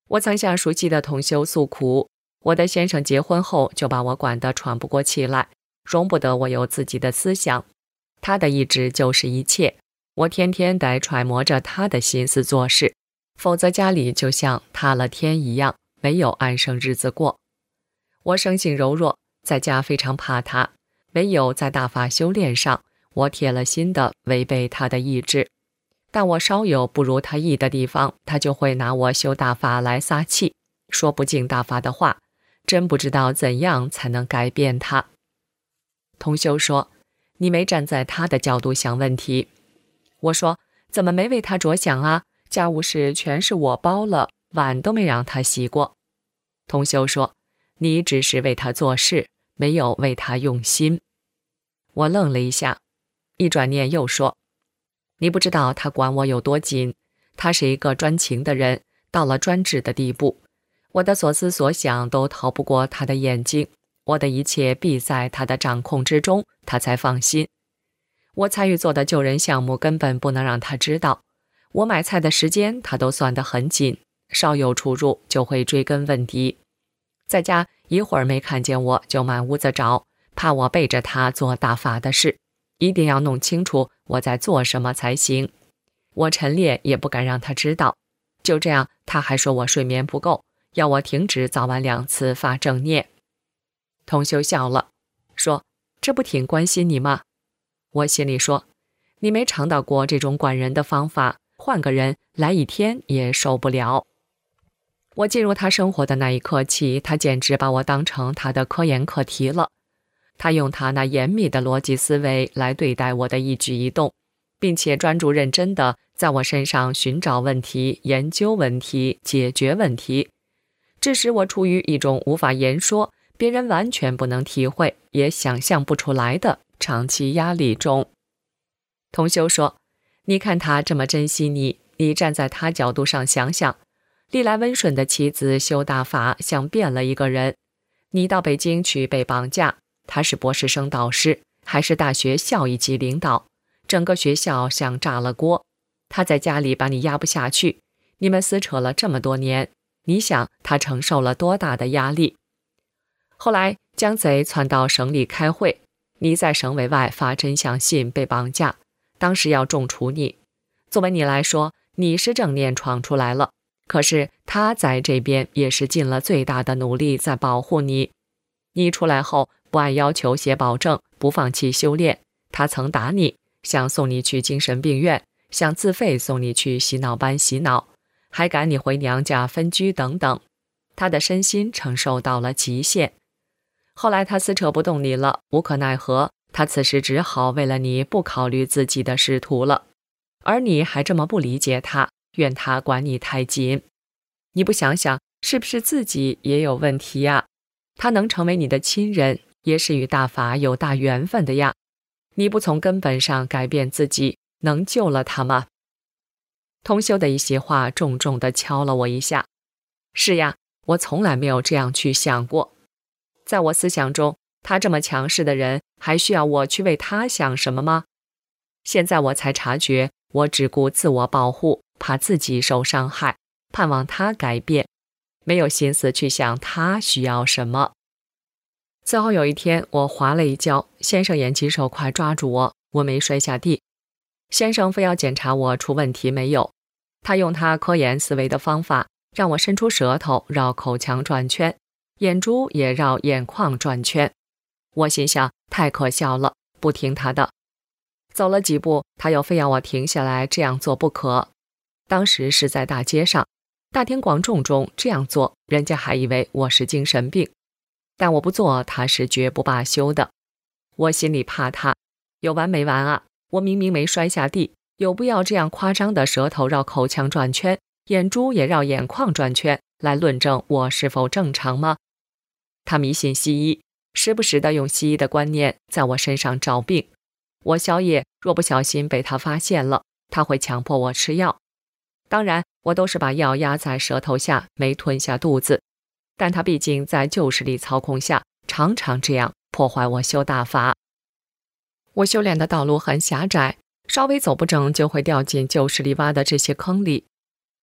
我曾向熟悉的同修诉苦，我的先生结婚后就把我管得喘不过气来，容不得我有自己的思想。他的意志就是一切，我天天得揣摩着他的心思做事，否则家里就像塌了天一样，没有安生日子过。我生性柔弱，在家非常怕他，唯有在大法修炼上，我铁了心地违背他的意志。但我稍有不如他意的地方，他就会拿我修大法来撒气，说不敬大法的话，真不知道怎样才能改变他。同修说，你没站在他的角度想问题。我说，怎么没为他着想啊？家务事全是我包了，碗都没让他洗过。同修说，你只是为他做事，没有为他用心。我愣了一下，一转念又说，你不知道他管我有多紧，他是一个专情的人，到了专制的地步，我的所思所想都逃不过他的眼睛，我的一切必在他的掌控之中，他才放心。我参与做的救人项目根本不能让他知道，我买菜的时间他都算得很紧，稍有出入就会追根问底。在家一会儿没看见我就满屋子找，怕我背着他做大法的事，一定要弄清楚我在做什么才行。我晨练也不敢让他知道，就这样他还说我睡眠不够，要我停止早晚两次发正念。同修笑了，说，这不挺关心你吗？我心里说，你没尝到过这种管人的方法，换个人来一天也受不了。我进入他生活的那一刻起，他简直把我当成他的科研课题了。他用他那严密的逻辑思维来对待我的一举一动，并且专注认真地在我身上寻找问题、研究问题、解决问题，致使我处于一种无法言说，别人完全不能体会也想象不出来的长期压力中。同修说，你看他这么珍惜你，你站在他角度上想想，历来温顺的妻子修大法像变了一个人。你到北京去被绑架，他是博士生导师，还是大学校一级领导，整个学校像炸了锅。他在家里把你压不下去，你们撕扯了这么多年，你想他承受了多大的压力？后来将贼窜到省里开会，你在省委外发真相信被绑架，当时要重处你。作为你来说，你是正念闯出来了，可是他在这边也是尽了最大的努力在保护你。你出来后不按要求写保证，不放弃修炼，他曾打你，想送你去精神病院，想自费送你去洗脑班洗脑，还赶你回娘家分居等等，他的身心承受到了极限。后来他撕扯不动你了，无可奈何，他此时只好为了你不考虑自己的仕途了，而你还这么不理解他，怨他管你太紧。你不想想，是不是自己也有问题呀？他能成为你的亲人，也是与大法有大缘分的呀。你不从根本上改变自己，能救了他吗？同修的一席话重重地敲了我一下。是呀，我从来没有这样去想过。在我思想中，他这么强势的人，还需要我去为他想什么吗？现在我才察觉，我只顾自我保护，怕自己受伤害，盼望他改变，没有心思去想他需要什么。此后有一天，我滑了一跤，先生眼疾手快抓住我，我没摔下地。先生非要检查我出问题没有，他用他科研思维的方法，让我伸出舌头绕口腔转圈，眼珠也绕眼眶转圈。我心想，太可笑了，不听他的。走了几步，他又非要我停下来，这样做不可。当时是在大街上，大庭广众中这样做，人家还以为我是精神病。但我不做，他是绝不罢休的。我心里怕他，有完没完啊？我明明没摔下地，有必要这样夸张的舌头绕口腔转圈，眼珠也绕眼眶转圈，来论证我是否正常吗？他迷信西医，时不时地用西医的观念在我身上找病。我宵夜若不小心被他发现了，他会强迫我吃药。当然，我都是把药压在舌头下，没吞下肚子。但他毕竟在旧势力操控下，常常这样破坏我修大法。我修炼的道路很狭窄，稍微走不正就会掉进旧势力挖的这些坑里。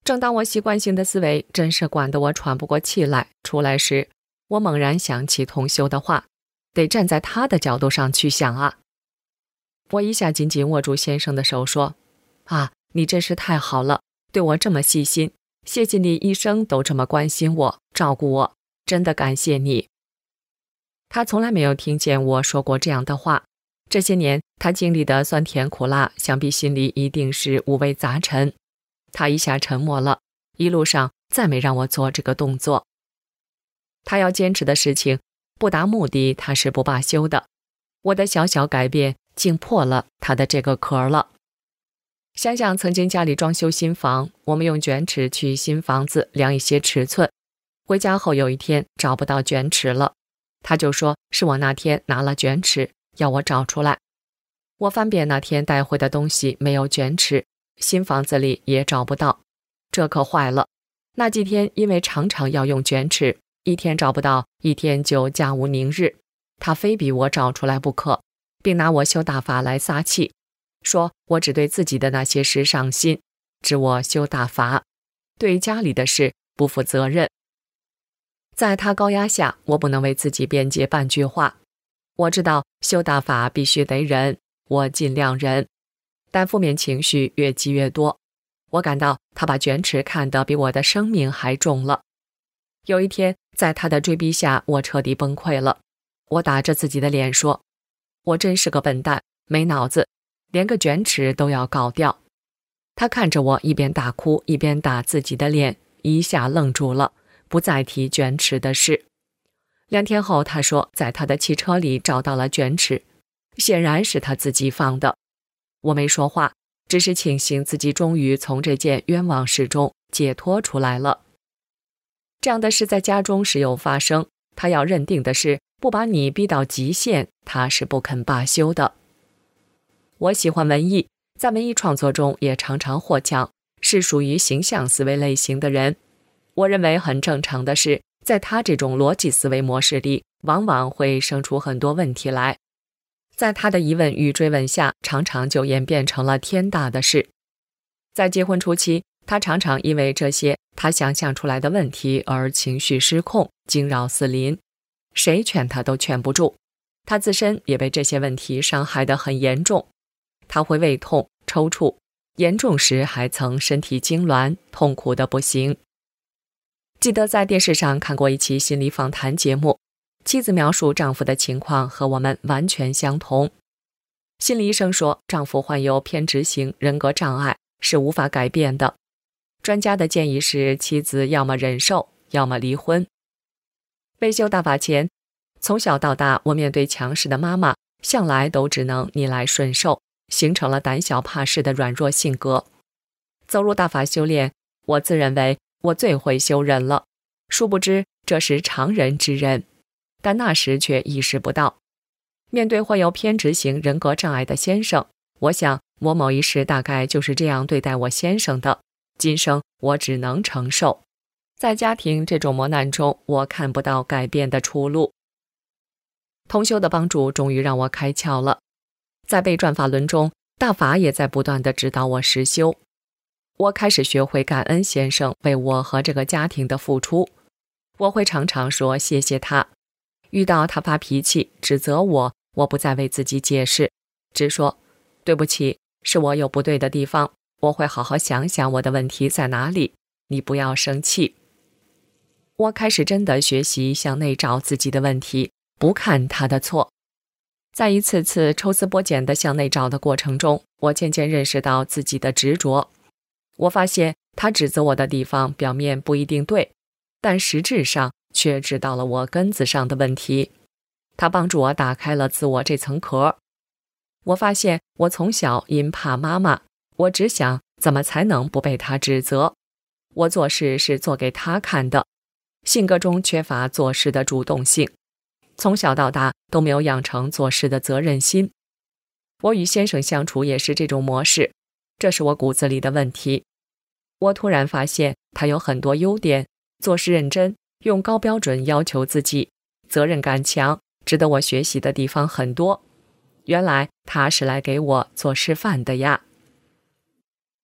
正当我习惯性的思维真是管得我喘不过气来出来时，我猛然想起同修的话，得站在他的角度上去想啊。我一下紧紧握住先生的手说，啊，你真是太好了，对我这么细心，谢谢你一生都这么关心我，照顾我，真的感谢你。他从来没有听见我说过这样的话，这些年他经历的酸甜苦辣，想必心里一定是五味杂陈。他一下沉默了，一路上再没让我做这个动作。他要坚持的事情不达目的，他是不罢休的。我的小小改变竟破了他的这个壳了。想想曾经家里装修新房，我们用卷尺去新房子量一些尺寸，回家后有一天找不到卷尺了，他就说是我那天拿了卷尺，要我找出来。我翻遍那天带回的东西，没有卷尺，新房子里也找不到，这可坏了。那几天因为常常要用卷尺，一天找不到，一天就假无宁日。他非逼我找出来不可，并拿我修大法来撒气，说我只对自己的那些事上心，指我修大法，对家里的事不负责任。在他高压下，我不能为自己辩解半句话。我知道修大法必须得忍，我尽量忍，但负面情绪越积越多。我感到他把卷尺看得比我的生命还重了。有一天，在他的追逼下，我彻底崩溃了。我打着自己的脸说，我真是个笨蛋，没脑子，连个卷尺都要搞掉。他看着我一边大哭一边打自己的脸，一下愣住了，不再提卷尺的事。两天后，他说在他的汽车里找到了卷尺，显然是他自己放的。我没说话，只是庆幸自己终于从这件冤枉事中解脱出来了。这样的事在家中时有发生，他要认定的是不把你逼到极限，他是不肯罢休的。我喜欢文艺，在文艺创作中也常常获奖，是属于形象思维类型的人。我认为很正常的是，在他这种逻辑思维模式里，往往会生出很多问题来。在他的疑问与追问下，常常就演变成了天大的事。在结婚初期，他常常因为这些他想象出来的问题而情绪失控，惊扰四邻，谁劝他都劝不住。他自身也被这些问题伤害得很严重，他会胃痛、抽搐，严重时还曾身体痉挛，痛苦得不行。记得在电视上看过一期心理访谈节目，妻子描述丈夫的情况和我们完全相同。心理医生说，丈夫患有偏执型人格障碍，是无法改变的。专家的建议是，妻子要么忍受，要么离婚。被修大法前，从小到大，我面对强势的妈妈，向来都只能逆来顺受，形成了胆小怕事的软弱性格。走入大法修炼，我自认为我最会修忍了，殊不知这是常人之忍，但那时却意识不到。面对患有偏执型人格障碍的先生，我想我某一世大概就是这样对待我先生的，今生我只能承受。在家庭这种磨难中，我看不到改变的出路。同修的帮助终于让我开窍了。在背转法轮中，大法也在不断地指导我实修。我开始学会感恩先生为我和这个家庭的付出。我会常常说谢谢他。遇到他发脾气指责我，我不再为自己解释，只说对不起，是我有不对的地方，我会好好想想我的问题在哪里，你不要生气。我开始真的学习向内找自己的问题，不看他的错。在一次次抽丝剥茧的向内找的过程中，我渐渐认识到自己的执着。我发现他指责我的地方表面不一定对，但实质上却知道了我根子上的问题。他帮助我打开了自我这层壳。我发现我从小因怕妈妈，我只想怎么才能不被他指责。我做事是做给他看的，性格中缺乏做事的主动性，从小到大都没有养成做事的责任心。我与先生相处也是这种模式，这是我骨子里的问题。我突然发现他有很多优点，做事认真，用高标准要求自己，责任感强，值得我学习的地方很多。原来他是来给我做示范的呀。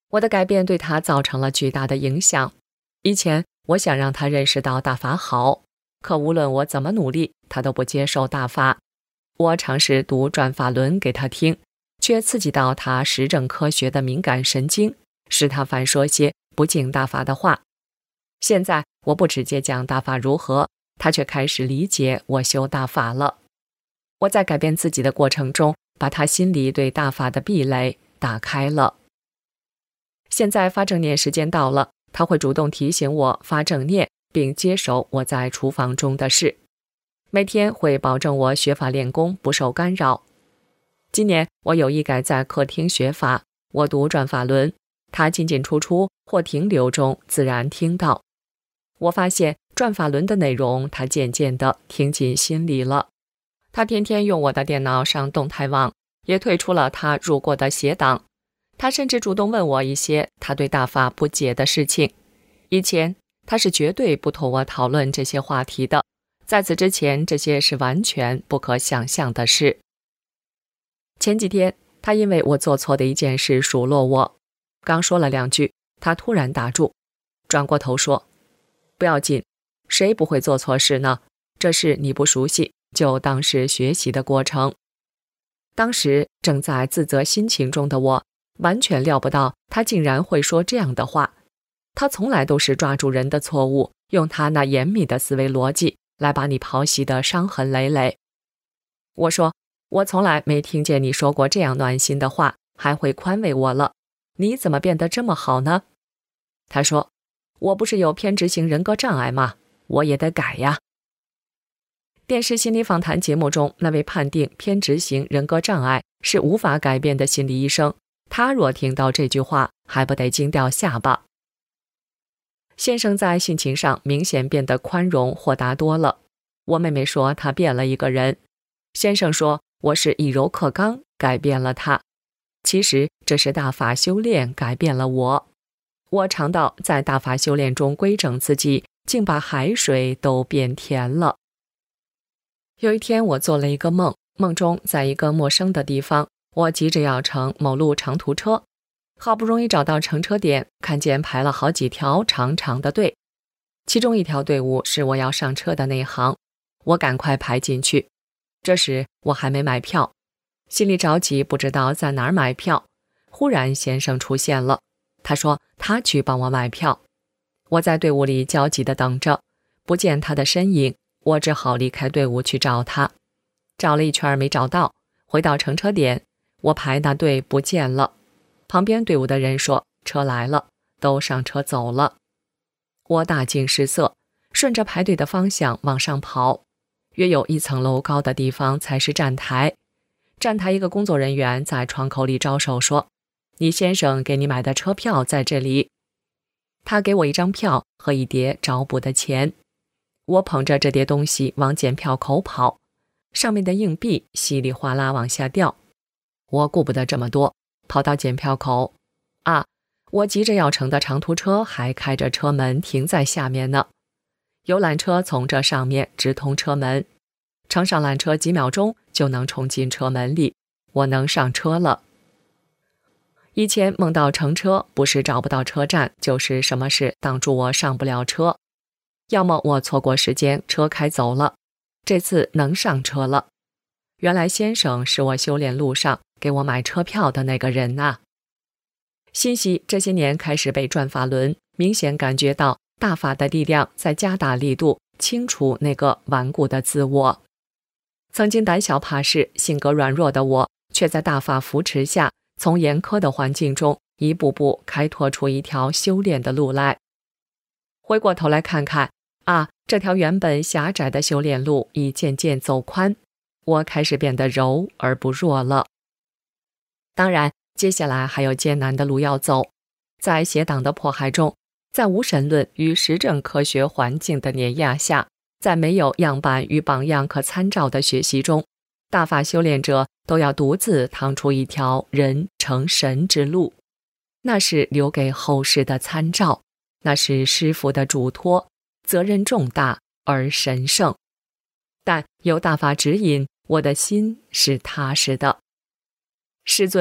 我的改变对他造成了巨大的影响。以前我想让他认识到大法好，可无论我怎么努力，他都不接受大法。我尝试读转法轮给他听，却刺激到他实证科学的敏感神经，使他反说些不敬大法的话。现在我不直接讲大法如何，他却开始理解我修大法了。我在改变自己的过程中，把他心里对大法的壁垒打开了。现在发正念时间到了，他会主动提醒我发正念，并接手我在厨房中的事。每天会保证我学法练功不受干扰。今年我有意改在客厅学法，我读转法轮，他进进出出或停留中自然听到。我发现转法轮的内容他渐渐地听进心里了。他天天用我的电脑上动态网，也退出了他入过的邪党。他甚至主动问我一些他对大法不解的事情。以前他是绝对不同我讨论这些话题的，在此之前，这些是完全不可想象的事。前几天他因为我做错的一件事数落我，刚说了两句，他突然打住，转过头说：不要紧，谁不会做错事呢？这事你不熟悉，就当是学习的过程。当时正在自责心情中的我，完全料不到他竟然会说这样的话。他从来都是抓住人的错误，用他那严密的思维逻辑来把你剖析得伤痕累累。我说，我从来没听见你说过这样暖心的话，还会宽慰我了。你怎么变得这么好呢？他说，我不是有偏执型人格障碍吗？我也得改呀。电视心理访谈节目中，那位判定偏执型人格障碍是无法改变的心理医生，他若听到这句话，还不得惊掉下巴。先生在性情上明显变得宽容豁达多了。我妹妹说他变了一个人。先生说我是以柔克刚改变了他。其实这是大法修炼改变了我。我尝到在大法修炼中规整自己，竟把海水都变甜了。有一天我做了一个梦，梦中在一个陌生的地方，我急着要乘某路长途车，好不容易找到乘车点，看见排了好几条长长的队，其中一条队伍是我要上车的那行，我赶快排进去。这时我还没买票，心里着急，不知道在哪儿买票。忽然先生出现了，他说他去帮我买票。我在队伍里焦急地等着，不见他的身影，我只好离开队伍去找他。找了一圈没找到，回到乘车点，我排那队不见了。旁边队伍的人说车来了，都上车走了。我大惊失色，顺着排队的方向往上跑，约有一层楼高的地方才是站台。站台一个工作人员在窗口里招手说，你先生给你买的车票在这里。他给我一张票和一叠找补的钱。我捧着这叠东西往检票口跑，上面的硬币稀里哗啦往下掉。我顾不得这么多，跑到检票口，啊，我急着要乘的长途车还开着车门停在下面呢。游览车从这上面直通车门，乘上缆车几秒钟就能冲进车门里，我能上车了。以前梦到乘车，不是找不到车站，就是什么事挡住我上不了车，要么我错过时间，车开走了。这次能上车了。原来先生是我修炼路上给我买车票的那个人呐。欣喜这些年开始被转法轮，明显感觉到大法的力量在加大力度，清除那个顽固的自我。曾经胆小怕事、性格软弱的我，却在大法扶持下，从严苛的环境中一步步开拓出一条修炼的路来。回过头来看看啊，这条原本狭窄的修炼路已渐渐走宽，我开始变得柔而不弱了。当然，接下来还有艰难的路要走。在邪党的迫害中，在无神论与实证科学环境的碾压下，在没有样板与榜样可参照的学习中，大法修炼者都要独自趟出一条人成神之路，那是留给后世的参照，那是师父的嘱托，责任重大而神圣。但有大法指引，我的心是踏实的。师尊，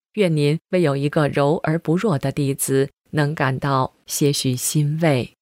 愿您为有一个柔而不弱的弟子能感到些许欣慰。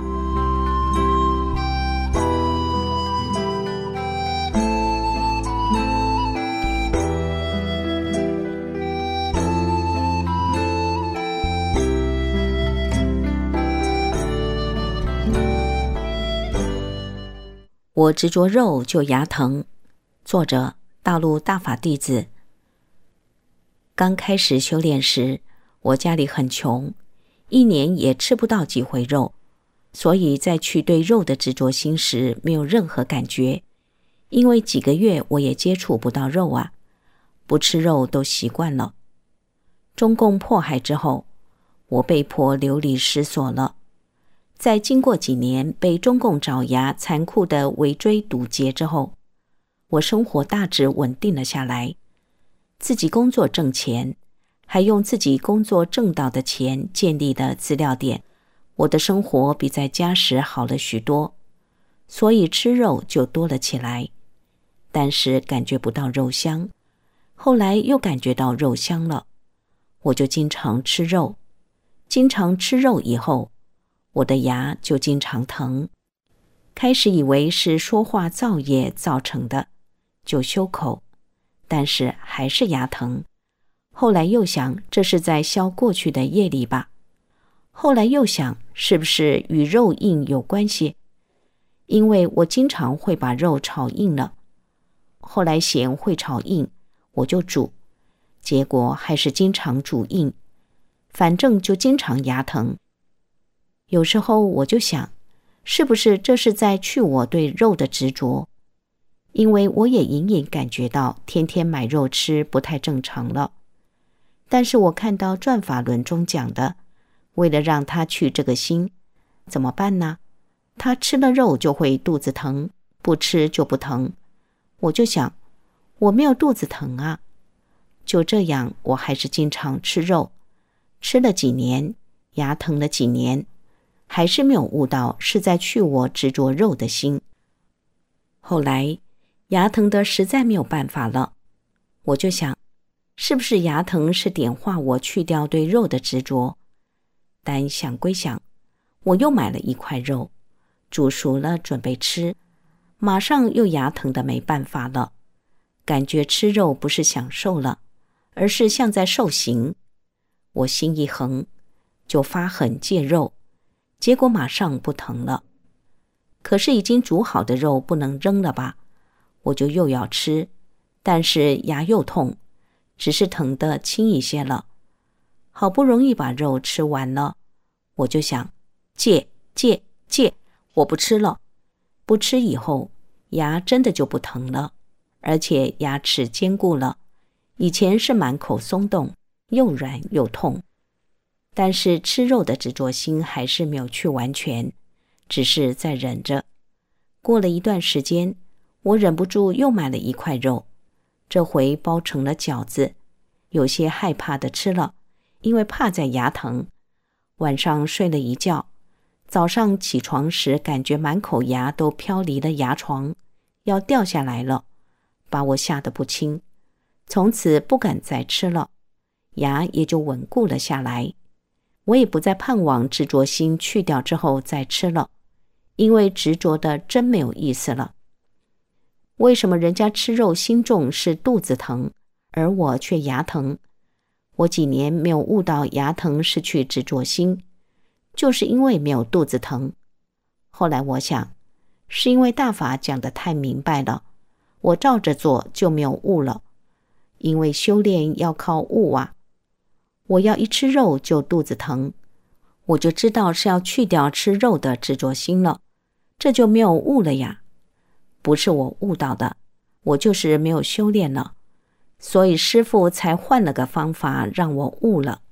我执着肉就牙疼。作者：大陆大法弟子。刚开始修炼时，我家里很穷，一年也吃不到几回肉，所以在去对肉的执着心时没有任何感觉，因为几个月我也接触不到肉啊，不吃肉都习惯了。中共迫害之后，我被迫流离失所了。在经过几年被中共爪牙残酷的围追堵截之后，我生活大致稳定了下来，自己工作挣钱，还用自己工作挣到的钱建立的资料点，我的生活比在家时好了许多，所以吃肉就多了起来。但是感觉不到肉香，后来又感觉到肉香了，我就经常吃肉。经常吃肉以后，我的牙就经常疼，开始以为是说话造业造成的，就修口，但是还是牙疼。后来又想，这是在消过去的业力吧。后来又想，是不是与肉硬有关系？因为我经常会把肉炒硬了。后来嫌会炒硬，我就煮，结果还是经常煮硬，反正就经常牙疼。有时候我就想，是不是这是在去我对肉的执着？因为我也隐隐感觉到天天买肉吃不太正常了。但是我看到转法轮中讲的，为了让他去这个心，怎么办呢？他吃了肉就会肚子疼，不吃就不疼。我就想，我没有肚子疼啊。就这样，我还是经常吃肉，吃了几年，牙疼了几年，还是没有悟到是在去我执着肉的心。后来牙疼的实在没有办法了，我就想，是不是牙疼是点化我去掉对肉的执着？但想归想，我又买了一块肉，煮熟了准备吃，马上又牙疼的没办法了，感觉吃肉不是享受了，而是像在受刑。我心一横，就发狠戒肉，结果马上不疼了。可是已经煮好的肉不能扔了吧，我就又要吃，但是牙又痛，只是疼得轻一些了。好不容易把肉吃完了，我就想，戒戒戒，我不吃了。不吃以后，牙真的就不疼了，而且牙齿坚固了。以前是满口松动，又软又痛。但是吃肉的执着心还是没有去完全，只是在忍着。过了一段时间，我忍不住又买了一块肉，这回包成了饺子，有些害怕的吃了，因为怕在牙疼。晚上睡了一觉，早上起床时感觉满口牙都飘离了牙床，要掉下来了，把我吓得不轻。从此不敢再吃了，牙也就稳固了下来。我也不再盼望执着心去掉之后再吃了，因为执着的真没有意思了。为什么人家吃肉心重是肚子疼，而我却牙疼？我几年没有悟到牙疼是去执着心，就是因为没有肚子疼。后来我想，是因为大法讲得太明白了，我照着做就没有悟了。因为修炼要靠悟啊，我要一吃肉就肚子疼，我就知道是要去掉吃肉的执着心了，这就没有悟了呀。不是我悟到的，我就是没有修炼了，所以师父才换了个方法让我悟了。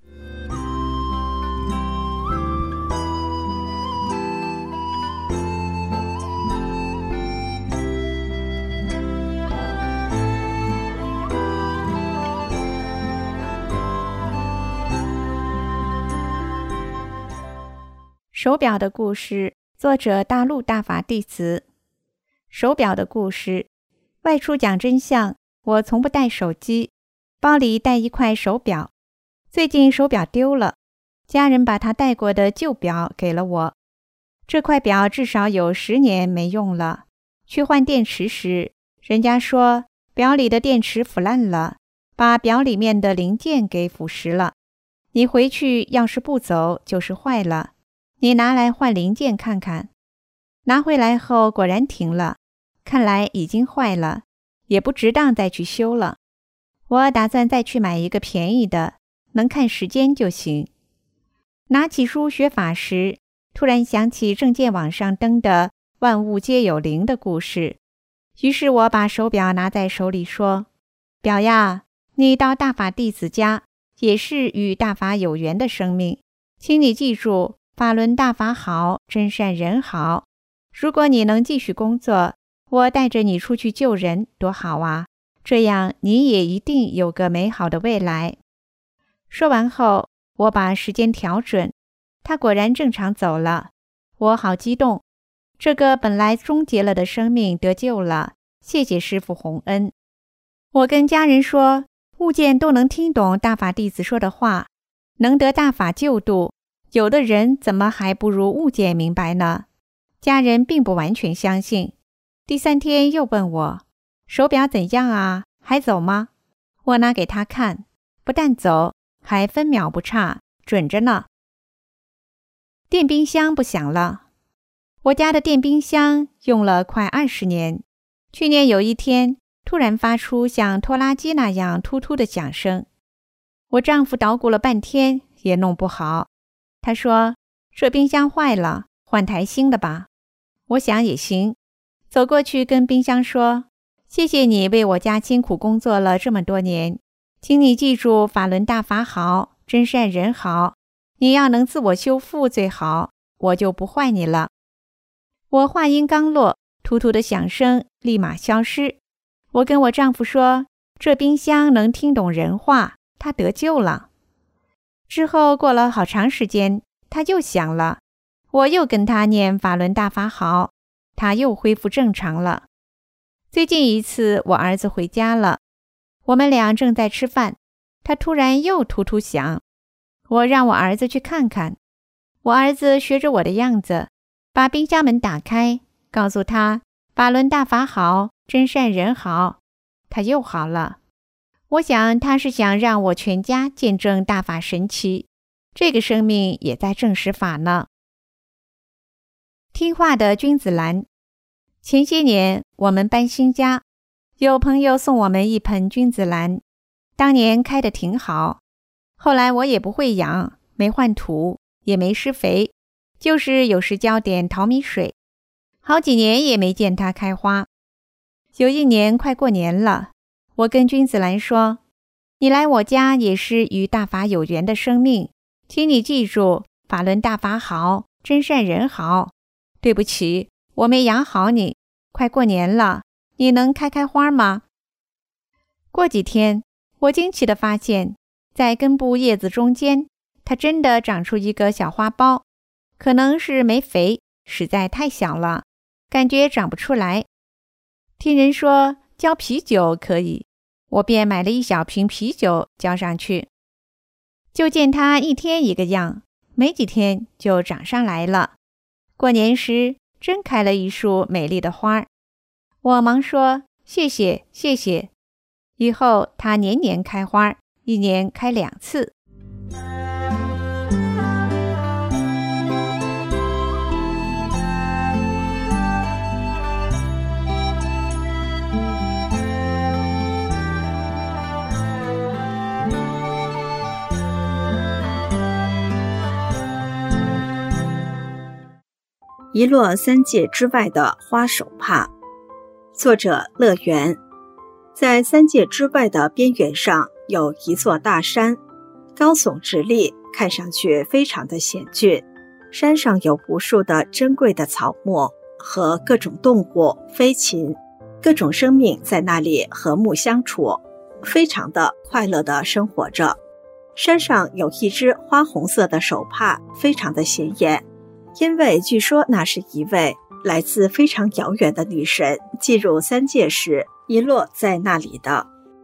手表的故事，作者大陆大法弟子。手表的故事，外出讲真相，我从不带手机， 包里带一块手表，最近手表丢了，家人把他带过的旧表给了我。这块表至少有十年没用了，去换电池时，人家说表里的电池腐烂了，把表里面的零件给腐蚀了。你回去要是不走就是坏了，你拿来换零件看看。拿回来后果然停了，看来已经坏了，也不值当再去修了。我打算再去买一个便宜的，能看时间就行。拿起书学法时，突然想起证件网上登的万物皆有灵的故事，于是我把手表拿在手里说，表呀，你到大法弟子家也是与大法有缘的生命，请你记住，法轮大法好，真善人好。如果你能继续工作，我带着你出去救人多好啊，这样你也一定有个美好的未来。说完后，我把时间调准，他果然正常走了。我好激动，这个本来终结了的生命得救了，谢谢师父洪恩。我跟家人说，物件都能听懂大法弟子说的话，能得大法救度，有的人怎么还不如物件明白呢？家人并不完全相信。第三天又问我，手表怎样啊？还走吗？我拿给他看，不但走，还分秒不差，准着呢。电冰箱不响了，我家的电冰箱用了快二十年，去年有一天突然发出像拖拉机那样突突的响声，我丈夫捣鼓了半天也弄不好。他说，这冰箱坏了，换台新的吧。我想也行，走过去跟冰箱说，谢谢你为我家辛苦工作了这么多年，请你记住，法轮大法好，真善人好，你要能自我修复最好，我就不坏你了。我话音刚落，突突的响声立马消失。我跟我丈夫说，这冰箱能听懂人话，他得救了。之后过了好长时间，他又响了，我又跟他念法轮大法好，他又恢复正常了。最近一次我儿子回家了，我们俩正在吃饭，他突然又突突响，我让我儿子去看看。我儿子学着我的样子，把冰箱门打开，告诉他法轮大法好，真善人好，他又好了。我想他是想让我全家见证大法神奇，这个生命也在证实法呢。听话的君子兰。前些年我们搬新家，有朋友送我们一盆君子兰，当年开得挺好，后来我也不会养，没换土，也没施肥，就是有时浇点淘米水，好几年也没见它开花。有一年快过年了，我跟君子兰说，你来我家也是与大法有缘的生命，请你记住，法轮大法好，真善人好。对不起，我没养好你，快过年了，你能开开花吗？过几天，我惊奇地发现，在根部叶子中间，它真的长出一个小花苞，可能是没肥，实在太小了，感觉长不出来。听人说浇啤酒可以，我便买了一小瓶啤酒浇上去，就见它一天一个样，没几天就长上来了。过年时真开了一束美丽的花，我忙说谢谢谢谢。以后它年年开花，一年开两次。 遗落三界之外的花手帕，作者乐园。在三界之外的边缘上有一座大山，高耸直立，看上去非常的险峻。山上有无数的珍贵的草木和各种动物、飞禽，各种生命在那里和睦相处，非常的快乐的生活着。山上有一只花红色的手帕，非常的显眼，因为据说那是一位来自非常遥远的女神进入三界时遗落在那里的。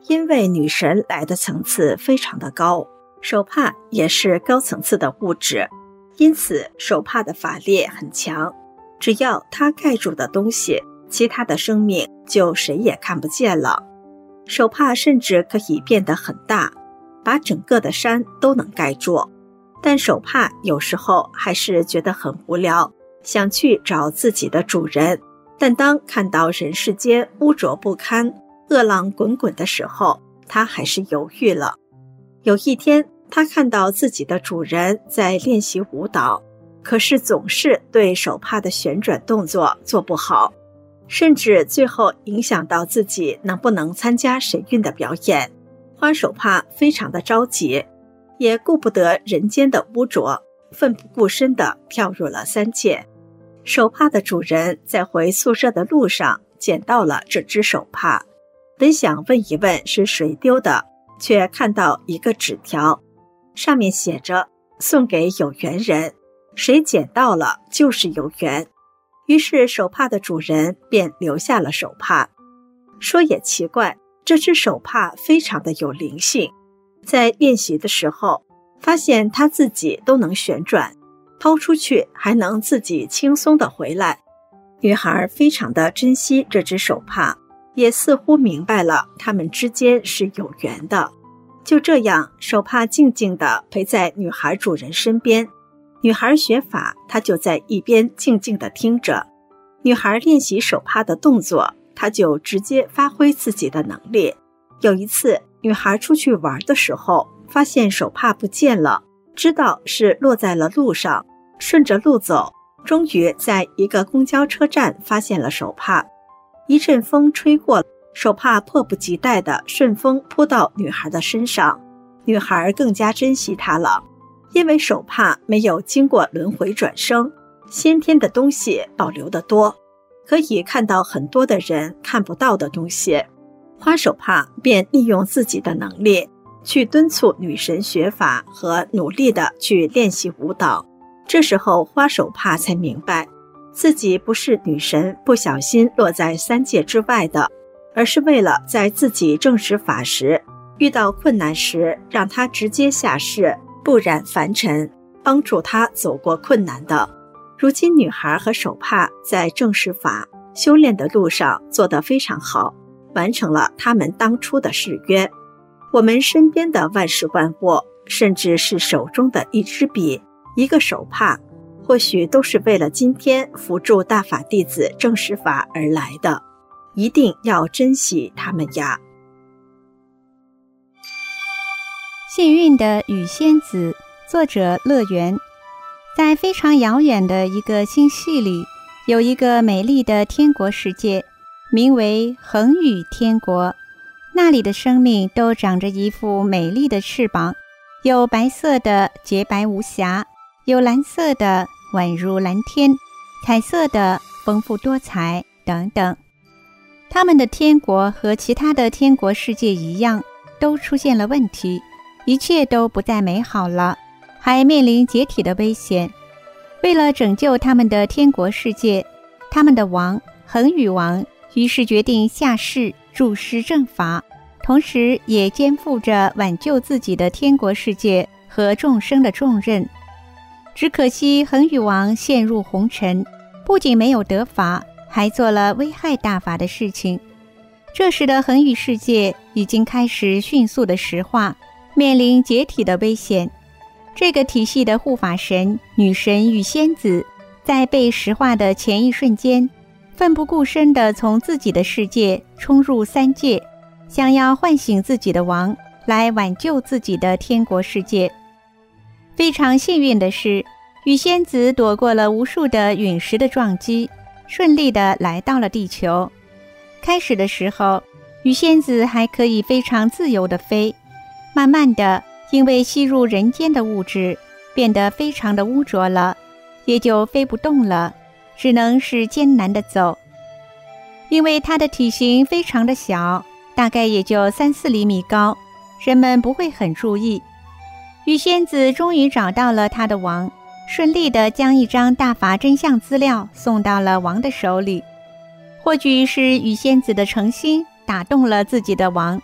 因为女神来的层次非常的高，手帕也是高层次的物质，因此手帕的法力很强，只要它盖住的东西，其他的生命就谁也看不见了。手帕甚至可以变得很大，把整个的山都能盖住。但手帕有时候还是觉得很无聊，想去找自己的主人，但当看到人世间污浊不堪，恶浪滚滚的时候，他还是犹豫了。有一天，他看到自己的主人在练习舞蹈，可是总是对手帕的旋转动作做不好，甚至最后影响到自己能不能参加神韵的表演。花手帕非常的着急，也顾不得人间的污浊，奋不顾身地跳入了三界。手帕的主人在回宿舍的路上捡到了这只手帕，本想问一问是谁丢的，却看到一个纸条，上面写着送给有缘人，谁捡到了就是有缘。于是手帕的主人便留下了手帕。说也奇怪，这只手帕非常的有灵性，在练习的时候发现它自己都能旋转，抛出去还能自己轻松地回来。女孩非常的珍惜这只手帕，也似乎明白了他们之间是有缘的。就这样，手帕静静地陪在女孩主人身边。女孩学法，她就在一边静静地听着。女孩练习手帕的动作，她就直接发挥自己的能力。有一次，女孩出去玩的时候，发现手帕不见了，知道是落在了路上，顺着路走，终于在一个公交车站发现了手帕。一阵风吹过，手帕迫不及待地顺风扑到女孩的身上。女孩更加珍惜它了，因为手帕没有经过轮回转生，先天的东西保留得多，可以看到很多的人看不到的东西。花手帕便利用自己的能力去敦促女神学法和努力地去练习舞蹈。这时候花手帕才明白，自己不是女神不小心落在三界之外的，而是为了在自己正实法时，遇到困难时让她直接下世，不染凡尘，帮助她走过困难的。如今女孩和手帕在正实法修炼的路上做得非常好，完成了他们当初的誓约。我们身边的万事万物，甚至是手中的一支笔、一个手帕，或许都是为了今天辅助大法弟子正实法而来的，一定要珍惜他们呀。 幸运的雨仙子，作者乐园。在非常遥远的一个星系里，有一个美丽的天国世界，名为恒宇天国。那里的生命都长着一副美丽的翅膀，有白色的洁白无瑕，有蓝色的宛如蓝天，彩色的丰富多彩等等。他们的天国和其他的天国世界一样，都出现了问题，一切都不再美好了，还面临解体的危险。为了拯救他们的天国世界，他们的王恒宇王于是决定下世助施正法，同时也肩负着挽救自己的天国世界和众生的重任。只可惜恒宇王陷入红尘，不仅没有得法，还做了危害大法的事情。这时的恒宇世界已经开始迅速的石化，面临解体的危险。这个体系的护法神女神与仙子，在被石化的前一瞬间，奋不顾身地从自己的世界冲入三界，想要唤醒自己的王，来挽救自己的天国世界。非常幸运的是，雨仙子躲过了无数的陨石的撞击，顺利地来到了地球。开始的时候，雨仙子还可以非常自由地飞，慢慢的，因为吸入人间的物质，变得非常的污浊了，也就飞不动了，只能是艰难地走。因为它的体型非常的小，大概也就三四厘米高，人们不会很注意。雨仙子终于找到了他的王，顺利地将一张大法真相资料送到了王的手里。或许是雨仙子的诚心打动了自己的王，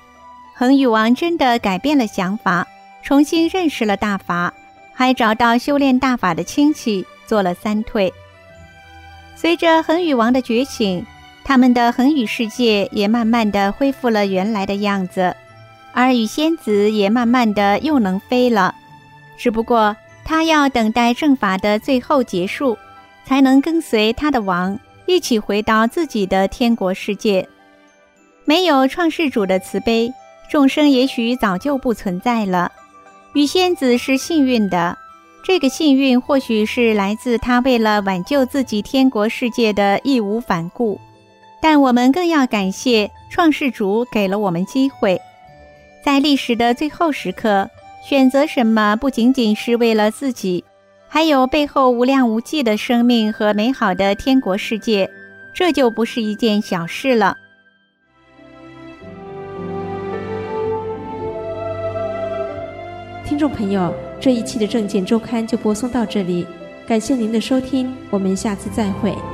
恒宇王真的改变了想法，重新认识了大法，还找到修炼大法的亲戚，做了三退。随着恒宇王的觉醒，他们的恒宇世界也慢慢的恢复了原来的样子，而羽仙子也慢慢的又能飞了。只不过他要等待正法的最后结束，才能跟随他的王一起回到自己的天国世界。没有创世主的慈悲，众生也许早就不存在了。羽仙子是幸运的，这个幸运或许是来自他为了挽救自己天国世界的义无反顾，但我们更要感谢创世主给了我们机会，在历史的最后时刻，选择什么不仅仅是为了自己，还有背后无量无际的生命和美好的天国世界，这就不是一件小事了。 听众朋友，这一期的证件周刊就播送到这里，感谢您的收听，我们下次再会。